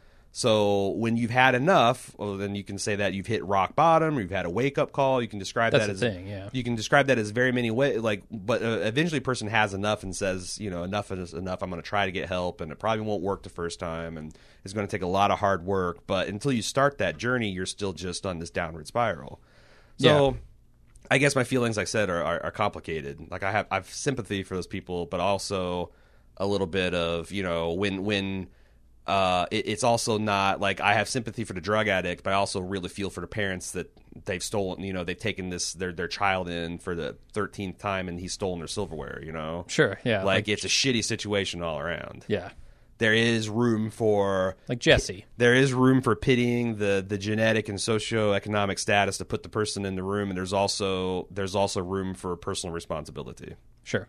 So when you've had enough, well, then you can say that you've hit rock bottom, or you've had a wake up call. You can describe That's that as the thing, yeah. You can describe that as very many ways. Like, but uh, eventually, a person has enough and says, you know, enough is enough. I'm going to try to get help, and it probably won't work the first time, and it's going to take a lot of hard work. But until you start that journey, you're still just on this downward spiral. So. Yeah. I guess my feelings, like I said, are, are, are complicated. Like I have, I have sympathy for those people, but also a little bit of, you know, when when uh, it, it's also not like I have sympathy for the drug addict, but I also really feel for the parents that they've stolen. You know, they've taken this their their child in for the thirteenth time, and he's stolen their silverware. You know, sure, yeah, like, like it's a shitty situation all around. Yeah. There is room for like Jesse. There is room for pitying the, the genetic and socioeconomic status to put the person in the room, and there's also there's also room for personal responsibility. Sure.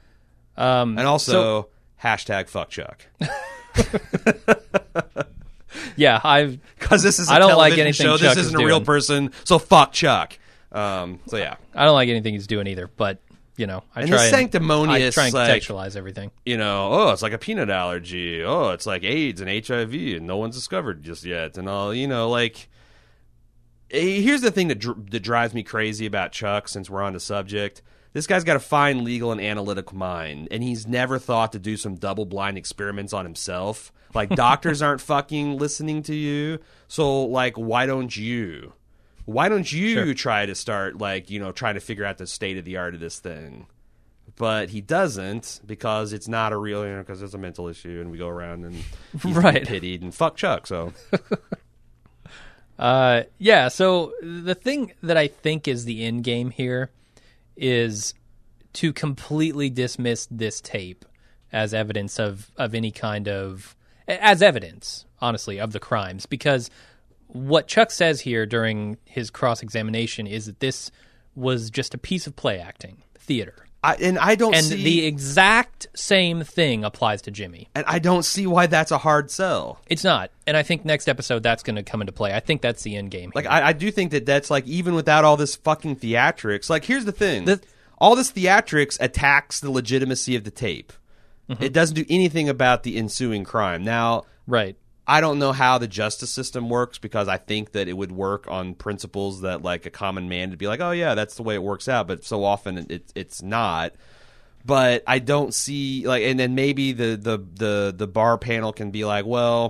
Um, and also so, hashtag fuck Chuck. Yeah, I've because this is a I don't television like anything show. Chuck this isn't is a real doing. person, so fuck Chuck. Um, so yeah, I don't like anything he's doing either, but. You know, I and try the sanctimonious, and, I try and like, contextualize everything. You know, oh, it's like a peanut allergy. Oh, it's like AIDS and H I V, and no one's discovered just yet. And all, you know, like, here's the thing that dr- that drives me crazy about Chuck. Since we're on the subject, this guy's got a fine legal and analytical mind, and he's never thought to do some double-blind experiments on himself. Like, doctors aren't fucking listening to you, so like, why don't you? Why don't you Sure. try to start, like, you know, trying to figure out the state of the art of this thing? But he doesn't because it's not a real, you know, because it's a mental issue, and we go around and he's Right. pitied and fuck Chuck. So, Uh, yeah, so the thing that I think is the end game here is to completely dismiss this tape as evidence of, of any kind of, as evidence, honestly, of the crimes. Because what Chuck says here during his cross-examination is that this was just a piece of play acting, theater. I, and I don't And see the exact same thing applies to Jimmy. and I don't see why that's a hard sell. It's not. And I think next episode that's going to come into play. I think that's the end game. Like, here. I, I do think that that's, like, even without all this fucking theatrics, like, here's the thing. The- all this theatrics attacks the legitimacy of the tape. Mm-hmm. It doesn't do anything about the ensuing crime. Now, Right. I don't know how the justice system works because I think that it would work on principles that, like, a common man would be like, oh, yeah, that's the way it works out. But so often it, it's not. But I don't see, like, and then maybe the, the, the, the bar panel can be like, well,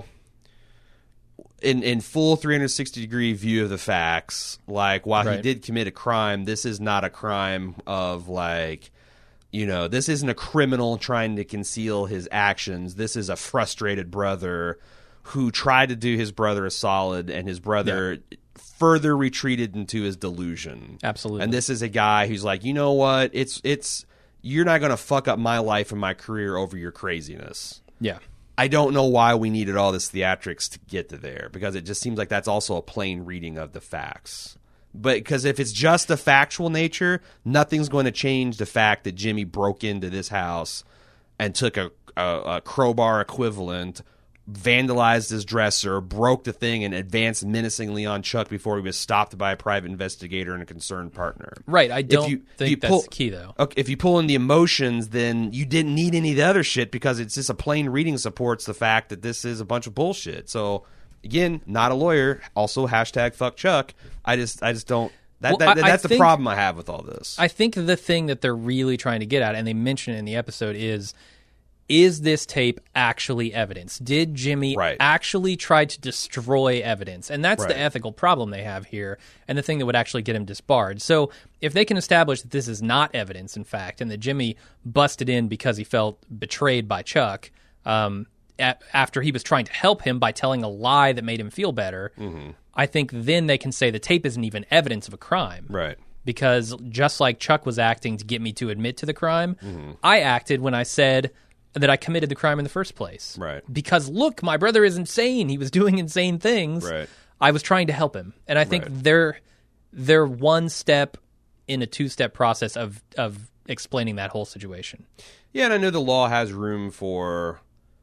in in full three hundred sixty degree view of the facts, like, while he Right. did commit a crime, this is not a crime of, like, you know, this isn't a criminal trying to conceal his actions. This is a frustrated brother who tried to do his brother a solid, and his brother further retreated into his delusion. Absolutely. And this is a guy who's like, you know what? It's it's you're not going to fuck up my life and my career over your craziness. Yeah. I don't know why we needed all this theatrics to get to there, because it just seems like that's also a plain reading of the facts. But because if it's just a factual nature, nothing's going to change the fact that Jimmy broke into this house and took a, a, a crowbar equivalent, vandalized his dresser, broke the thing, and advanced menacingly on Chuck before he was stopped by a private investigator and a concerned partner. Right. I don't you- if think you that's pull- key, though. Okay, if you pull in the emotions, then you didn't need any of the other shit because it's just a plain reading supports the fact that this is a bunch of bullshit. So, again, not a lawyer. Also, hashtag fuck Chuck. I just, I just don't. That, Well, that, I- I that's the think- problem I have with all this. I think the thing that they're really trying to get at, and they mention it in the episode, is is this tape actually evidence? Did Jimmy Right. actually try to destroy evidence? And that's Right. the ethical problem they have here, and the thing that would actually get him disbarred. So if they can establish that this is not evidence, in fact, and that Jimmy busted in because he felt betrayed by Chuck, um, a- after he was trying to help him by telling a lie that made him feel better, Mm-hmm. I think then they can say the tape isn't even evidence of a crime. right. Because just like Chuck was acting to get me to admit to the crime, Mm-hmm. I acted when I said that I committed the crime in the first place. Right. Because look, my brother is insane. He was doing insane things. Right. I was trying to help him. And I think Right. they're they're one step in a two-step process of of explaining that whole situation. Yeah, and I know the law has room for,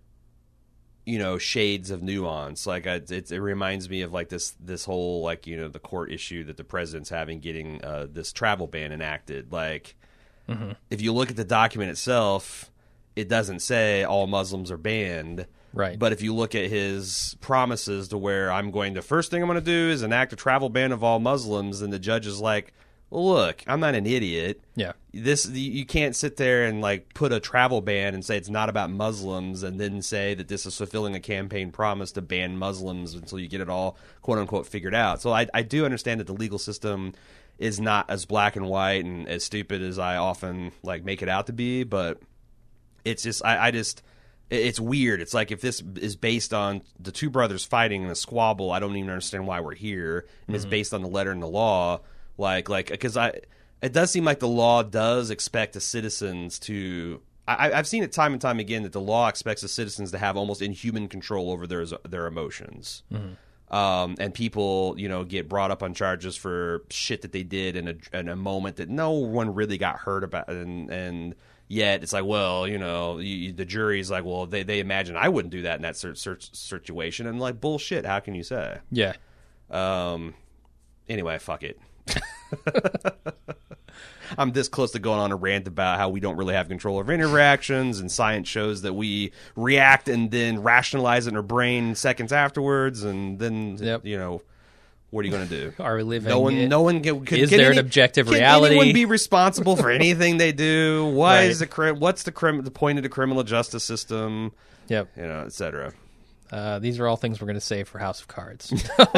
you know, shades of nuance. Like, I, it, it reminds me of, like, this this whole, like, you know, the court issue that the president's having getting uh, this travel ban enacted. Like, Mm-hmm. if you look at the document itself, it doesn't say all Muslims are banned. Right. But if you look at his promises to where I'm going to, first thing I'm going to do is enact a travel ban of all Muslims, and the judge is like, well, look, I'm not an idiot. Yeah. This you can't sit there and, like, put a travel ban and say it's not about Muslims, and then say that this is fulfilling a campaign promise to ban Muslims until you get it all quote unquote figured out. So I, I do understand that the legal system is not as black and white and as stupid as I often, like, make it out to be, but it's just I, I just it's weird. It's like, if this is based on the two brothers fighting in a squabble, I don't even understand why we're here. And it's based on the letter and the law, like like because I it does seem like the law does expect the citizens to. I, I've seen it time and time again that the law expects the citizens to have almost inhuman control over their their emotions. Um, and people, you know, get brought up on charges for shit that they did in a in a moment that no one really got hurt about, and and yet it's like, well, you know, you, the jury's like, well, they they imagine I wouldn't do that in that cert, cert, situation, and, like, bullshit. How can you say? Yeah. Um. Anyway, fuck it. I'm this close to going on a rant about how we don't really have control over interactions, and science shows that we react and then rationalize it in our brain seconds afterwards, and then Yep. you know, what are you going to do? Are we living? No one, it- no one can. can Is can there any, an objective can reality? anyone be responsible for anything they do? Why Right. is the crim- what's the crim- the point of the criminal justice system? Yep. You know, et cetera. Uh, these are all things we're going to save for House of Cards.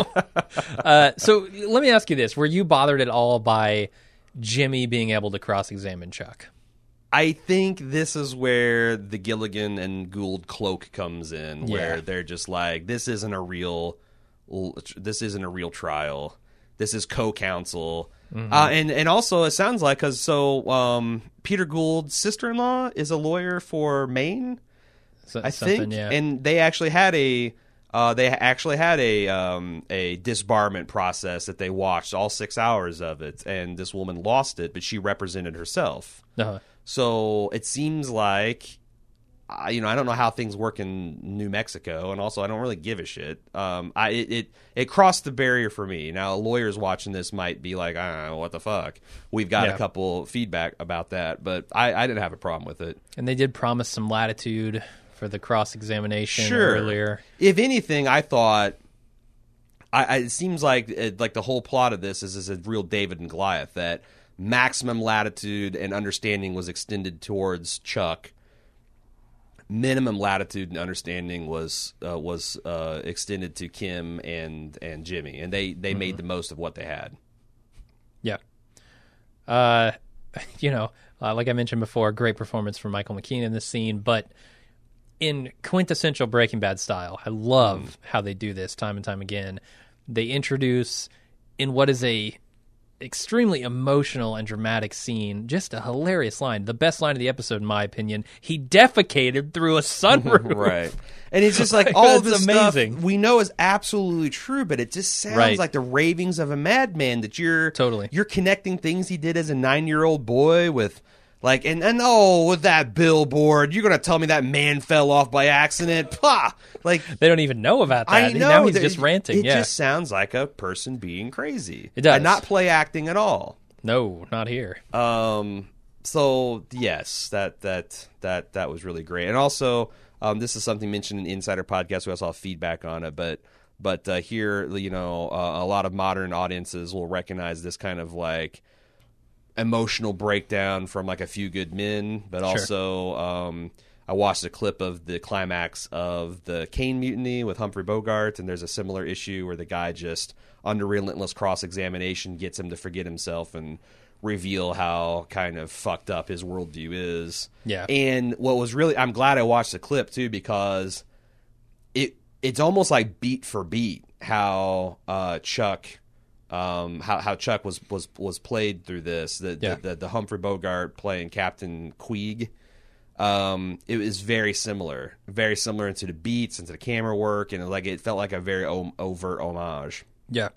uh, so let me ask you this. Were you bothered at all by Jimmy being able to cross-examine Chuck? I think this is where the Gilligan and Gould cloak comes in, where Yeah. they're just like, this isn't a real, this isn't a real trial. This is co-counsel. Mm-hmm. Uh, and, and also it sounds like, cause so, um, Peter Gould's sister-in-law is a lawyer for Maine. So, I think, yeah. and they actually had a uh, they actually had a um, a disbarment process that they watched all six hours of it, and this woman lost it, but she represented herself. Uh-huh. So it seems like, uh, you know, I don't know how things work in New Mexico, and also I don't really give a shit. Um, I it, it it crossed the barrier for me. Now lawyers watching this might be like, I don't know, what the fuck. We've got Yeah. a couple feedback about that, but I, I didn't have a problem with it. And they did promise some latitude for the cross-examination Sure. earlier. If anything, I thought, I, I, it seems like it, like the whole plot of this is, is a real David and Goliath, that maximum latitude and understanding was extended towards Chuck. Minimum latitude and understanding was uh, was uh, extended to Kim and and Jimmy, and they, they mm-hmm. made the most of what they had. Yeah. Uh, you know, uh, like I mentioned before, great performance from Michael McKean in this scene, but in quintessential Breaking Bad style, I love mm. how they do this time and time again. They introduce, in what is a extremely emotional and dramatic scene, just a hilarious line. The best line of the episode, in my opinion. He defecated through a sunroof. Right. And it's just like all of this amazing. Stuff we know is absolutely true, but it just sounds Right. like the ravings of a madman, that you're Totally. you're connecting things he did as a nine-year-old boy with, like, and, and oh, with that billboard, you're going to tell me that man fell off by accident? Pah! Like, They don't even know about that. I know. Now he's that- just ranting. It yeah. just sounds like a person being crazy. It does. And not play acting at all. No, not here. Um. So yes, that that that that was really great, and also um, this is something mentioned in the Insider Podcast. We also have feedback on it, but but uh, here, you know, uh, a lot of modern audiences will recognize this kind of like emotional breakdown from like A Few Good Men, but Sure. also um, I watched a clip of the climax of the Kane Mutiny with Humphrey Bogart, and there's a similar issue where the guy just, under relentless cross-examination, gets him to forget himself and reveal how kind of fucked up his worldview is. Yeah. And what was really, I'm glad I watched the clip too, because it it's almost like beat for beat how uh, Chuck um, how how Chuck was was was played through this. The Yeah. the, the, the Humphrey Bogart playing Captain Queeg. Um, it was very similar, very similar into the beats, into the camera work, and like it felt like a very o- overt homage. Yeah.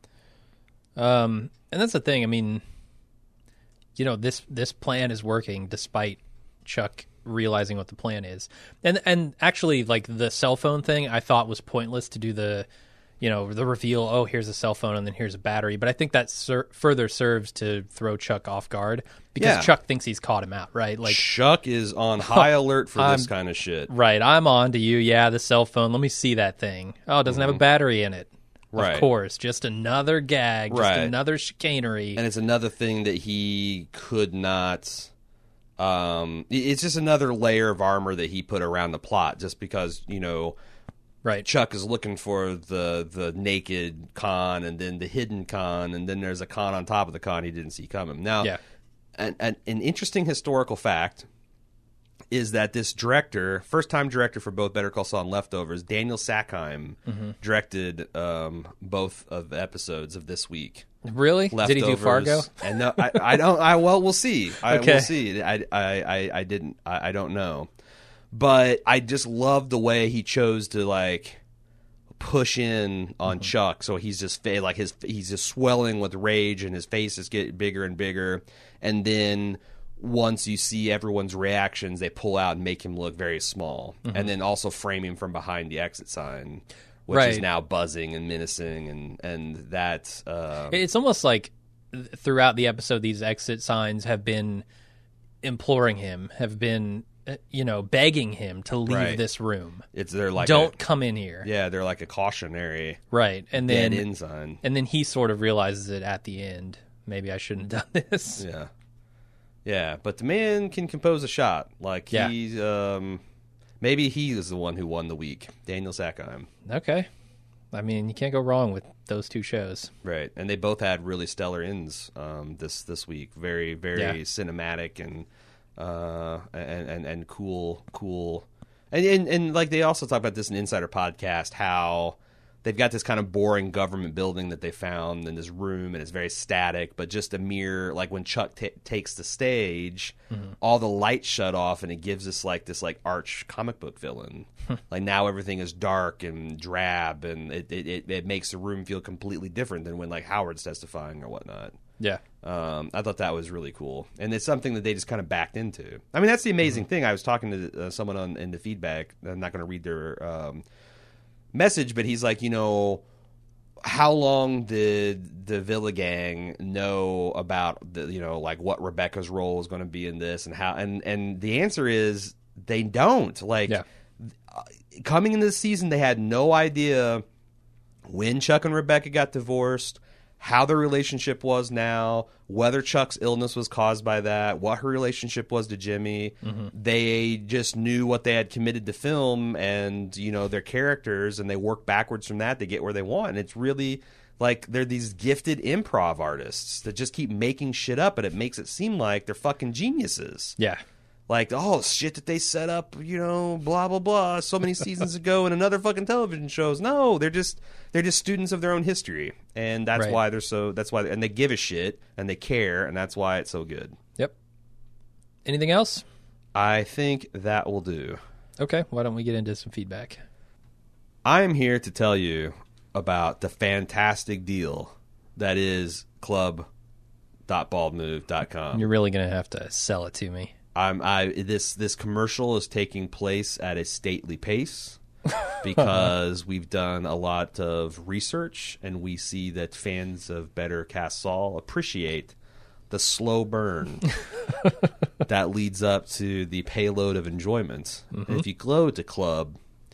Um, and that's the thing. I mean, you know, this this plan is working despite Chuck realizing what the plan is. And and actually, like, the cell phone thing, I thought was pointless to do the, you know, the reveal, oh, here's a cell phone and then here's a battery. But I think that ser- further serves to throw Chuck off guard, because Yeah. Chuck thinks he's caught him out, right? Like, Chuck is on high alert for I'm- this kind of shit. right, I'm on to you. Yeah, the cell phone. Let me see that thing. Oh, it doesn't have a battery in it. Right. Of course, just another gag, just Right. another chicanery. And it's another thing that he could not. Um, it- it's just another layer of armor that he put around the plot, just because, you know, Right. Chuck is looking for the the naked con and then the hidden con, and then there's a con on top of the con he didn't see coming. Now, Yeah. an, an, an interesting historical fact is that this director, first-time director for both Better Call Saul and Leftovers, Daniel Sackheim, Mm-hmm. directed um, both of the episodes of this week. Really? Did he do Leftovers. Fargo? And no, I, I don't. I well, we'll see. I Okay. we'll see. I, I, I, I didn't. I, I don't know. But I just love the way he chose to like push in on Mm-hmm. Chuck. So he's just fa- like his he's just swelling with rage, and his face is getting bigger and bigger. And then once you see everyone's reactions, they pull out and make him look very small, and then also frame him from behind the exit sign, which is Right. now buzzing and menacing, and and that. Uh, It's almost like th- throughout the episode, these exit signs have been imploring him, have been, uh, you know, begging him to leave Right. this room. it's they're like Don't a, come in here. yeah, they're like a cautionary Right. And dead then end sign. and then he sort of realizes it at the end. Maybe I shouldn't have done this. Yeah, yeah, but the man can compose a shot. Like Yeah. he's um, Maybe he is the one who won the week, Daniel Sackheim. Okay. I mean, you can't go wrong with those two shows. Right, and they both had really stellar ends um, this this week. Very, very Yeah. cinematic and uh, and, and and cool, cool. And, and and like they also talk about this in Insider Podcast, how they've got this kind of boring government building that they found in this room, and it's very static, but just a mere, like when Chuck t- takes the stage, mm-hmm. all the lights shut off, and it gives us like this like arch comic book villain. Like now everything is dark and drab, and it, it, it, it makes the room feel completely different than when like Howard's testifying or whatnot. Yeah. Um, I thought that was really cool. And it's something that they just kind of backed into. I mean, that's the amazing mm-hmm. thing. I was talking to uh, someone on in the feedback. I'm not going to read their um, message, but he's like, you know, how long did the Villa Gang know about the, you know, like what Rebecca's role is going to be in this, and how, and, and the answer is they don't. Like, yeah. coming into the season, they had no idea when Chuck and Rebecca got divorced, how their relationship was now, whether Chuck's illness was caused by that, what her relationship was to Jimmy. Mm-hmm. They just knew what they had committed to film and, you know, their characters, and they work backwards from that to get where they want. And it's really like they're these gifted improv artists that just keep making shit up, and it makes it seem like they're fucking geniuses. Yeah. Like, oh, shit that they set up, you know, blah, blah, blah, so many seasons ago in another fucking television shows. No, they're just they're just students of their own history. And that's right. why they're so, that's why, and they give a shit, and they care, and that's why it's so good. Yep. Anything else? I think that will do. Okay, why don't we get into some feedback? I am here to tell you about the fantastic deal that is club dot bald move dot com. You're really going to have to sell it to me. I'm, I this this commercial is taking place at a stately pace because we've done a lot of research, and we see that fans of Better Cast Saul appreciate the slow burn that leads up to the payload of enjoyment. Mm-hmm. If you go to club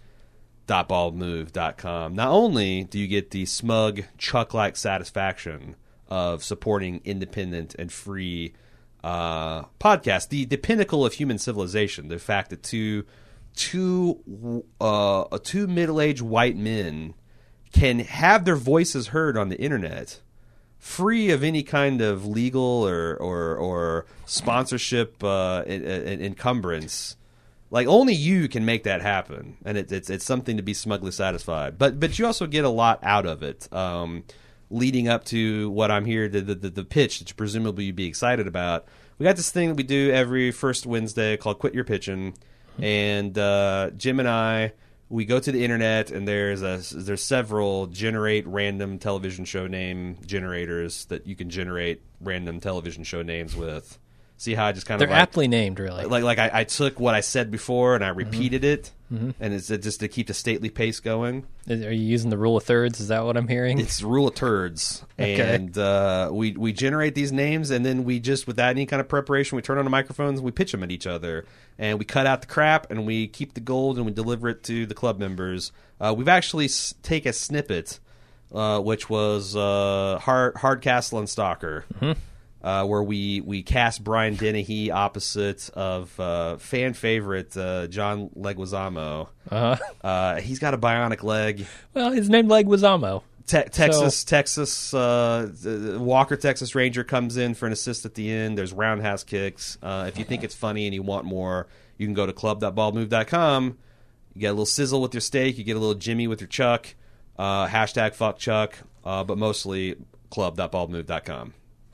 dot bald move dot com, not only do you get the smug Chuck-like satisfaction of supporting independent and free Uh, podcast, the the pinnacle of human civilization, the fact that two two uh, two middle-aged white men can have their voices heard on the internet, free of any kind of legal or or, or sponsorship uh, in, in, encumbrance. Like only you can make that happen, and it, it's it's something to be smugly satisfied. But but you also get a lot out of it. Um, leading up to what I'm here, the, the the pitch that you presumably you'd be excited about. We got this thing that we do every first Wednesday called Quit Your Pitching, and uh, Jim and I, we go to the internet, and there's a there's several generate random television show name generators that you can generate random television show names with. See how I just kind They're of like, aptly named, really. Like like I, I took what I said before and I repeated mm-hmm. it, mm-hmm. and it's just to keep the stately pace going. Is, are you using the rule of thirds? Is that what I'm hearing? It's the rule of turds, okay. and uh, we we generate these names, and then we just, without any kind of preparation, we turn on the microphones, and we pitch them at each other, and we cut out the crap, and we keep the gold, and we deliver it to the club members. Uh, we've actually s- take a snippet, uh, which was uh, Hard Hardcastle and Stalker. Mm-hmm. Uh, where we, we cast Brian Dennehy opposite of uh, fan favorite uh, John Leguizamo. Uh-huh. Uh, he's got a bionic leg. Well, his name Leguizamo. Te- Texas, so. Texas, uh, Walker, Texas Ranger comes in for an assist at the end. There's roundhouse kicks. Uh, if you think it's funny and you want more, you can go to club dot bald move dot com. You get a little sizzle with your steak. You get a little Jimmy with your Chuck. Uh, hashtag fuck Chuck. Uh, but mostly club dot bald move dot com.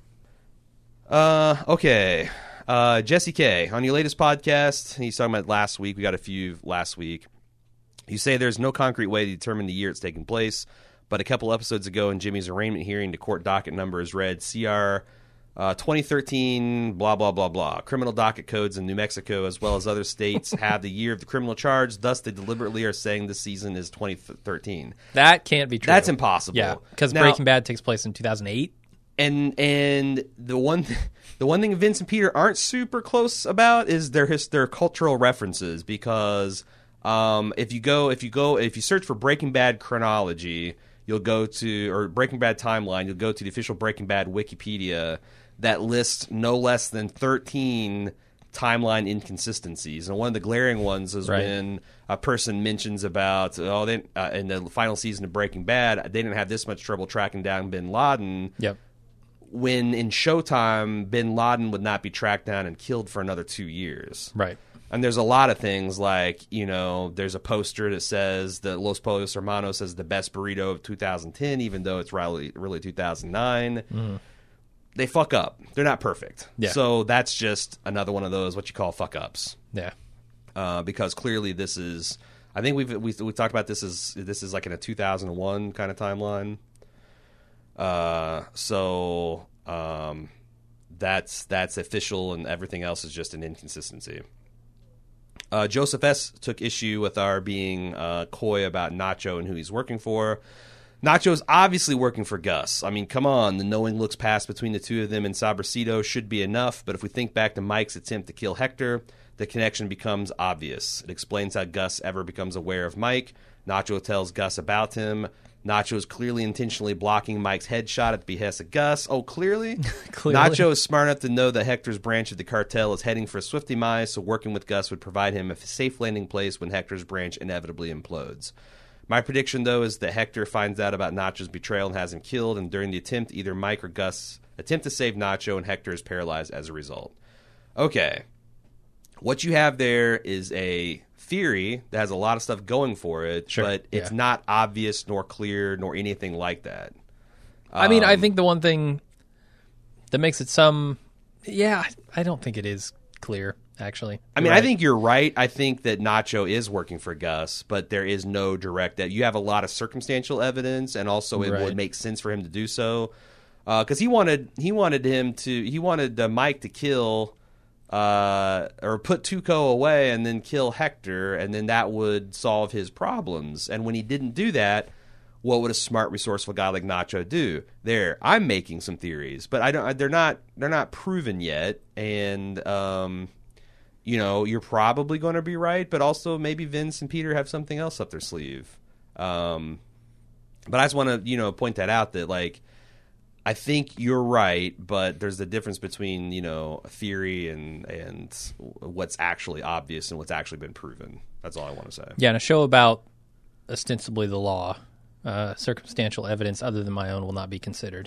Uh, okay. Uh, Jesse K, on your latest podcast, he's talking about last week. We got a few last week. You say there's no concrete way to determine the year it's taking place, but a couple episodes ago in Jimmy's arraignment hearing, the court docket number is read C R uh, twenty thirteen, blah, blah, blah, blah. Criminal docket codes in New Mexico as well as other states have the year of the criminal charge. Thus, they deliberately are saying this season is twenty thirteen. That can't be true. That's impossible. Yeah, because now, Breaking Bad takes place in two thousand eight. And and the one th- the one thing Vince and Peter aren't super close about is their his, their cultural references, because um, if you go if you go if you search for Breaking Bad chronology, you'll go to or Breaking Bad timeline, you'll go to the official Breaking Bad Wikipedia that lists no less than thirteen timeline inconsistencies, and one of the glaring ones is Right. when a person mentions about oh, they, uh, in the final season of Breaking Bad, they didn't have this much trouble tracking down Bin Laden. Yep. When in Showtime, Bin Laden would not be tracked down and killed for another two years. Right. And there's a lot of things like, you know, there's a poster that says that Los Pollos Hermanos is the best burrito of two thousand ten, even though it's really, really two thousand nine. Mm. They fuck up. They're not perfect. Yeah. So that's just another one of those, what you call fuck ups. Yeah. Uh, because clearly this is, I think we've, we we talked about this as, this is like in a two thousand one kind of timeline. Uh, so um, that's, that's official, and everything else is just an inconsistency. Uh, Joseph S. took issue with our being uh, coy about Nacho and who he's working for. Nacho's obviously working for Gus. I mean, come on. The knowing looks past between the two of them in Sabrosito should be enough, but if we think back to Mike's attempt to kill Hector, the connection becomes obvious. It explains how Gus ever becomes aware of Mike. Nacho tells Gus about him. Nacho is clearly intentionally blocking Mike's headshot at the behest of Gus. Oh, clearly? Clearly. Nacho is smart enough to know that Hector's branch of the cartel is heading for a swift demise, so working with Gus would provide him a safe landing place when Hector's branch inevitably implodes. My prediction, though, is that Hector finds out about Nacho's betrayal and has him killed, and during the attempt, either Mike or Gus attempt to save Nacho, and Hector is paralyzed as a result. Okay. What you have there is a theory that has a lot of stuff going for it, Sure. but it's Yeah. not obvious nor clear nor anything like that. I mean, I Um, think the one thing that makes it some, yeah, I don't think it is clear, actually. I mean, You're I right. think you're right. I think that Nacho is working for Gus, but there is no direct that you have a lot of circumstantial evidence, and also it Right. would make sense for him to do so because uh, he wanted he wanted him to he wanted uh, Mike to kill uh, or put Tuco away and then kill Hector, and then that would solve his problems. And when he didn't do that, what would a smart, resourceful guy like Nacho do? There, I'm making some theories, but I don't. They're not. They're not proven yet, and um, you know, you're probably going to be right, but also maybe Vince and Peter have something else up their sleeve. Um, but I just want to, you know, point that out that like I think you're right, but there's the difference between, you know, a theory and and what's actually obvious and what's actually been proven. That's all I want to say. Yeah, in a show about ostensibly the law, uh, circumstantial evidence other than my own will not be considered.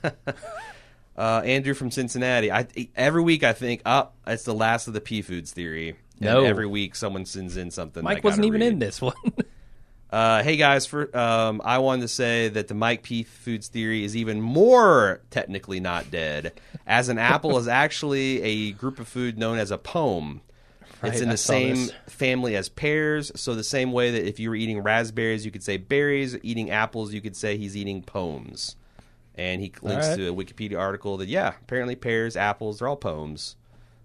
Uh, Andrew from Cincinnati. I every week I think, oh, it's the last of the P Foods theory. No. And every week someone sends in something. I Mike wasn't gotta even read. in this one. Uh, hey guys, for um, I wanted to say that the Mike P Foods theory is even more technically not dead, as an apple is actually a group of food known as a pome. Right, it's in I the saw same this. family as pears, so the same way that if you were eating raspberries, you could say berries. Eating apples, you could say he's eating pomes. And he links right. to a Wikipedia article that, yeah, apparently pears, apples, they're all pomes.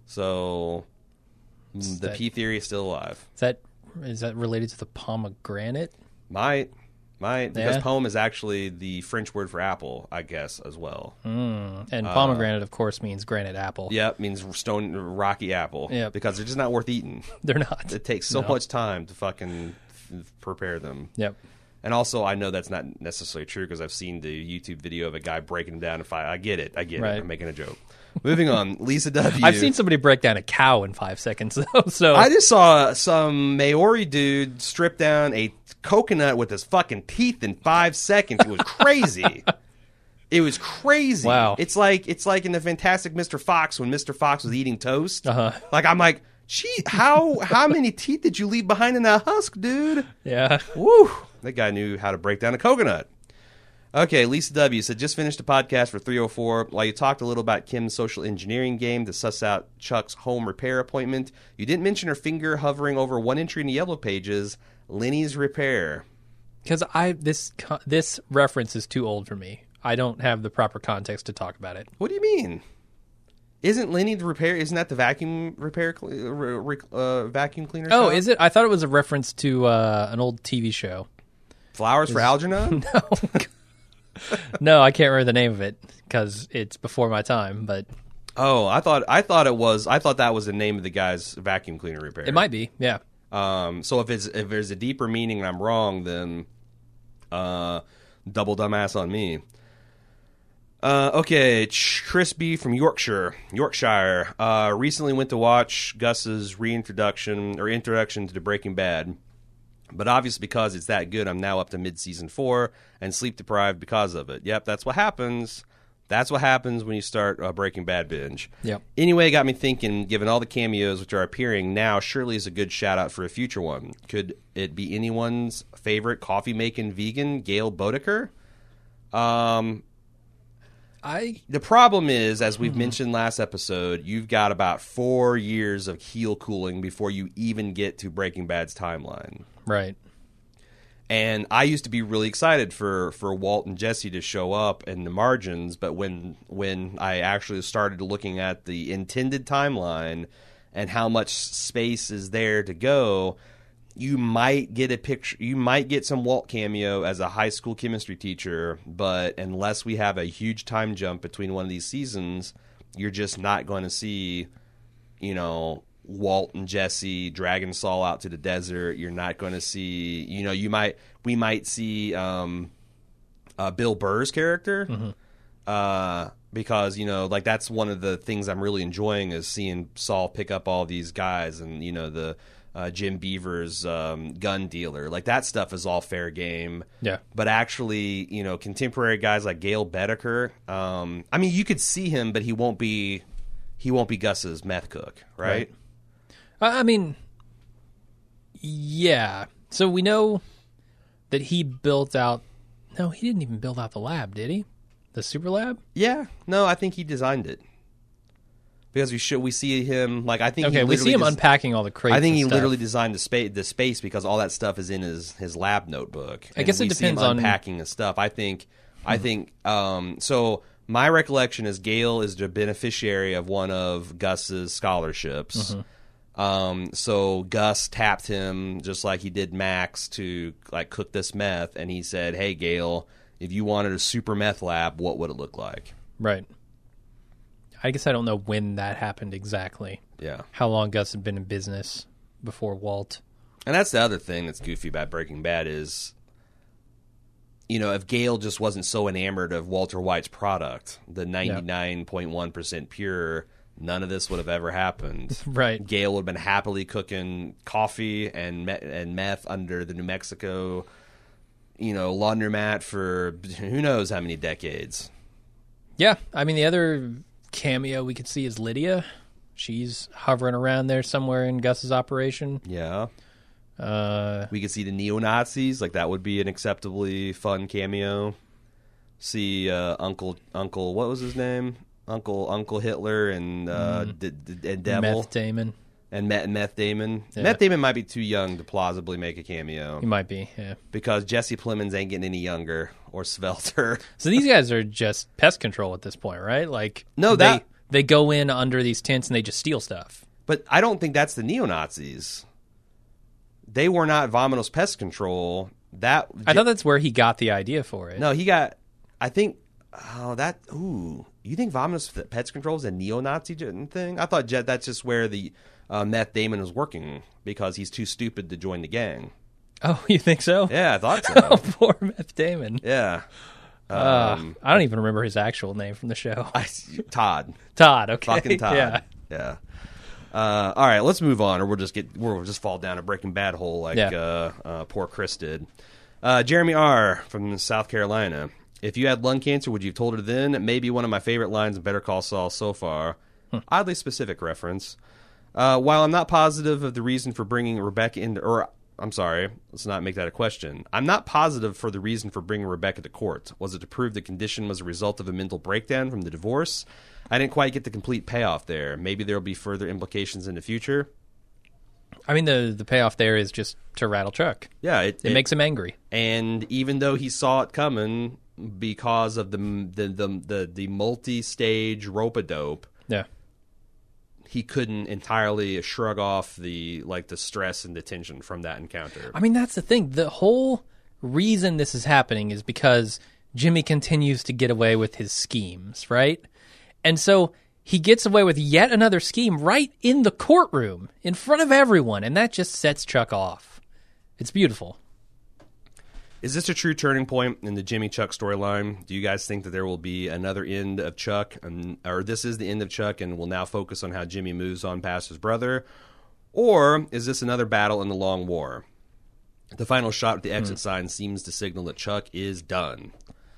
So mm, the that- P theory is still alive. Is that is that related to the pomegranate? Might, might, because Yeah. pome is actually the French word for apple, I guess, as well. Mm. And Uh, pomegranate, of course, means granite apple. Yep, means stone rocky apple. Yep. Because they're just not worth eating. They're not. It takes so No. much time to fucking f- prepare them. Yep. And also, I know that's not necessarily true because I've seen the YouTube video of a guy breaking them down in five. I get it. I get Right. it. I'm making a joke. Moving on. Lisa W. I've seen somebody break down a cow in five seconds, though. So I just saw some Maori dude strip down a coconut with his fucking teeth in five seconds. It was crazy. It was crazy. Wow. It's like it's like in the Fantastic Mister Fox when Mister Fox was eating toast. Uh-huh. Like I'm like, gee, how how many teeth did you leave behind in that husk, dude? yeah. Woo! That guy knew how to break down a coconut. Okay, Lisa W. said, just finished a podcast for three oh four. While you talked a little about Kim's social engineering game to suss out Chuck's home repair appointment, you didn't mention her finger hovering over one entry in the Yellow Pages, Lenny's Repair. Because I this co- this reference is too old for me. I don't have the proper context to talk about it. What do you mean? Isn't Lenny the repair? Isn't that the vacuum repair cle- uh, re- uh, vacuum cleaner? Oh, shop? is it? I thought it was a reference to uh, an old T V show. Flowers for Algernon? No, no, I can't remember the name of it because it's before my time. But Oh, I thought I thought it was. I thought that was the name of the guy's vacuum cleaner repair. it might be. Yeah. Um, so if it's if there's a deeper meaning and I'm wrong, then uh, double dumbass on me. Uh, okay, Ch- Chris B. from Yorkshire, Yorkshire. Uh, recently went to watch Gus's reintroduction or introduction to the Breaking Bad, but obviously because it's that good, I'm now up to mid-season four and sleep deprived because of it. Yep, that's what happens. That's what happens when you start a Breaking Bad binge. Yep. Anyway, it got me thinking, given all the cameos which are appearing now, surely is a good shout-out for a future one. Could it be anyone's favorite coffee-making vegan, Gail Bodeker? Um... I The problem is, as we've mentioned last episode, you've got about four years of heel cooling before you even get to Breaking Bad's timeline. right. And I used to be really excited for, for Walt and Jesse to show up in the margins, but when when I actually started looking at the intended timeline and how much space is there to go, you might get a picture. You might get some Walt cameo as a high school chemistry teacher, but unless we have a huge time jump between one of these seasons, you're just not going to see, you know, Walt and Jesse dragging Saul out to the desert. You're not going to see, you know, you might we might see um, uh, Bill Burr's character. Mm-hmm. Uh, because, you know, like that's one of the things I'm really enjoying is seeing Saul pick up all these guys and, you know, the Uh, Jim Beaver's um, gun dealer. Like, that stuff is all fair game. Yeah. But actually, you know, contemporary guys like Gail Bodeker, um, I mean, you could see him, but he won't be he won't be Gus's meth cook, right? Right. I I mean, yeah. So we know that he built out... No, he didn't even build out the lab, did he? The super lab? Yeah. No, I think he designed it. Because we should, we see him, like, I think Okay, he we see him des- unpacking all the crates. I think and he stuff. literally designed the space, the space because all that stuff is in his, his lab notebook. I guess And it we see him depends on- unpacking his stuff. I think, I think, um, so my recollection is Gail is the beneficiary of one of Gus's scholarships. Mm-hmm. Um, so Gus tapped him just like he did Max to like cook this meth, and he said, "Hey, Gail, if you wanted a super meth lab, what would it look like?" Right. I guess I don't know when that happened exactly. Yeah. How long Gus had been in business before Walt. And that's the other thing that's goofy about Breaking Bad is, you know, if Gail just wasn't so enamored of Walter White's product, the ninety-nine point one percent pure, none of this would have ever happened. Right. Gail would have been happily cooking coffee and me- and meth under the New Mexico, you know, laundromat for who knows how many decades. Yeah. I mean, the other cameo we could see is Lydia. She's hovering around there somewhere in Gus's operation. Yeah. Uh, We could see the neo-Nazis. Like, that would be an acceptably fun cameo. See uh, Uncle, Uncle, what was his name? Uncle Uncle Hitler and uh, Mm. D- D- and Devil. Meth Damon. And Meth, Meth Damon. Yeah. Meth Damon might be too young to plausibly make a cameo. He might be, yeah. Because Jesse Plemons ain't getting any younger or svelter. So these guys are just pest control at this point, right? Like, No, they, that- they go in under these tents and they just steal stuff. But I don't think that's the neo-Nazis. They were not Vominos Pest Control. That I thought that's where he got the idea for it. No, he got. I think. Oh, that. Ooh, you think Vominos Pest Control is a neo-Nazi thing? I thought Jet. That's just where the uh, Meth Damon was working because he's too stupid to join the gang. Oh, you think so? Yeah, I thought Oh, so. poor Meth Damon. Yeah. Uh, Um, I don't even remember his actual name from the show. I, Todd. Todd, okay. Fucking Todd. Yeah. Yeah. Uh, all right, let's move on, or we'll just get we'll just fall down a Breaking Bad hole like Yeah. uh, uh, poor Chris did. Uh, Jeremy R. from South Carolina. If you had lung cancer, would you have told her then? Maybe one of my favorite lines in Better Call Saul so far. Hmm. Oddly specific reference. Uh, while I'm not positive of the reason for bringing Rebecca into, or I'm sorry, let's not make that a question. I'm not positive for the reason for bringing Rebecca to court. Was it to prove the condition was a result of a mental breakdown from the divorce? I didn't quite get the complete payoff there. Maybe there will be further implications in the future. I mean, the the payoff there is just to rattle Chuck. Yeah, it, It, makes him angry. And even though he saw it coming because of the the the the, the multi-stage rope-a-dope, Yeah. he couldn't entirely shrug off the like the stress and the tension from that encounter. I mean, that's the thing. The whole reason this is happening is because Jimmy continues to get away with his schemes, right? And so he gets away with yet another scheme right in the courtroom in front of everyone, and that just sets Chuck off. It's beautiful. Is this a true turning point in the Jimmy Chuck storyline? Do you guys think that there will be another end of Chuck, and, or this is the end of Chuck and will now focus on how Jimmy moves on past his brother? Or is this another battle in the long war? The final shot with the exit hmm. sign seems to signal that Chuck is done.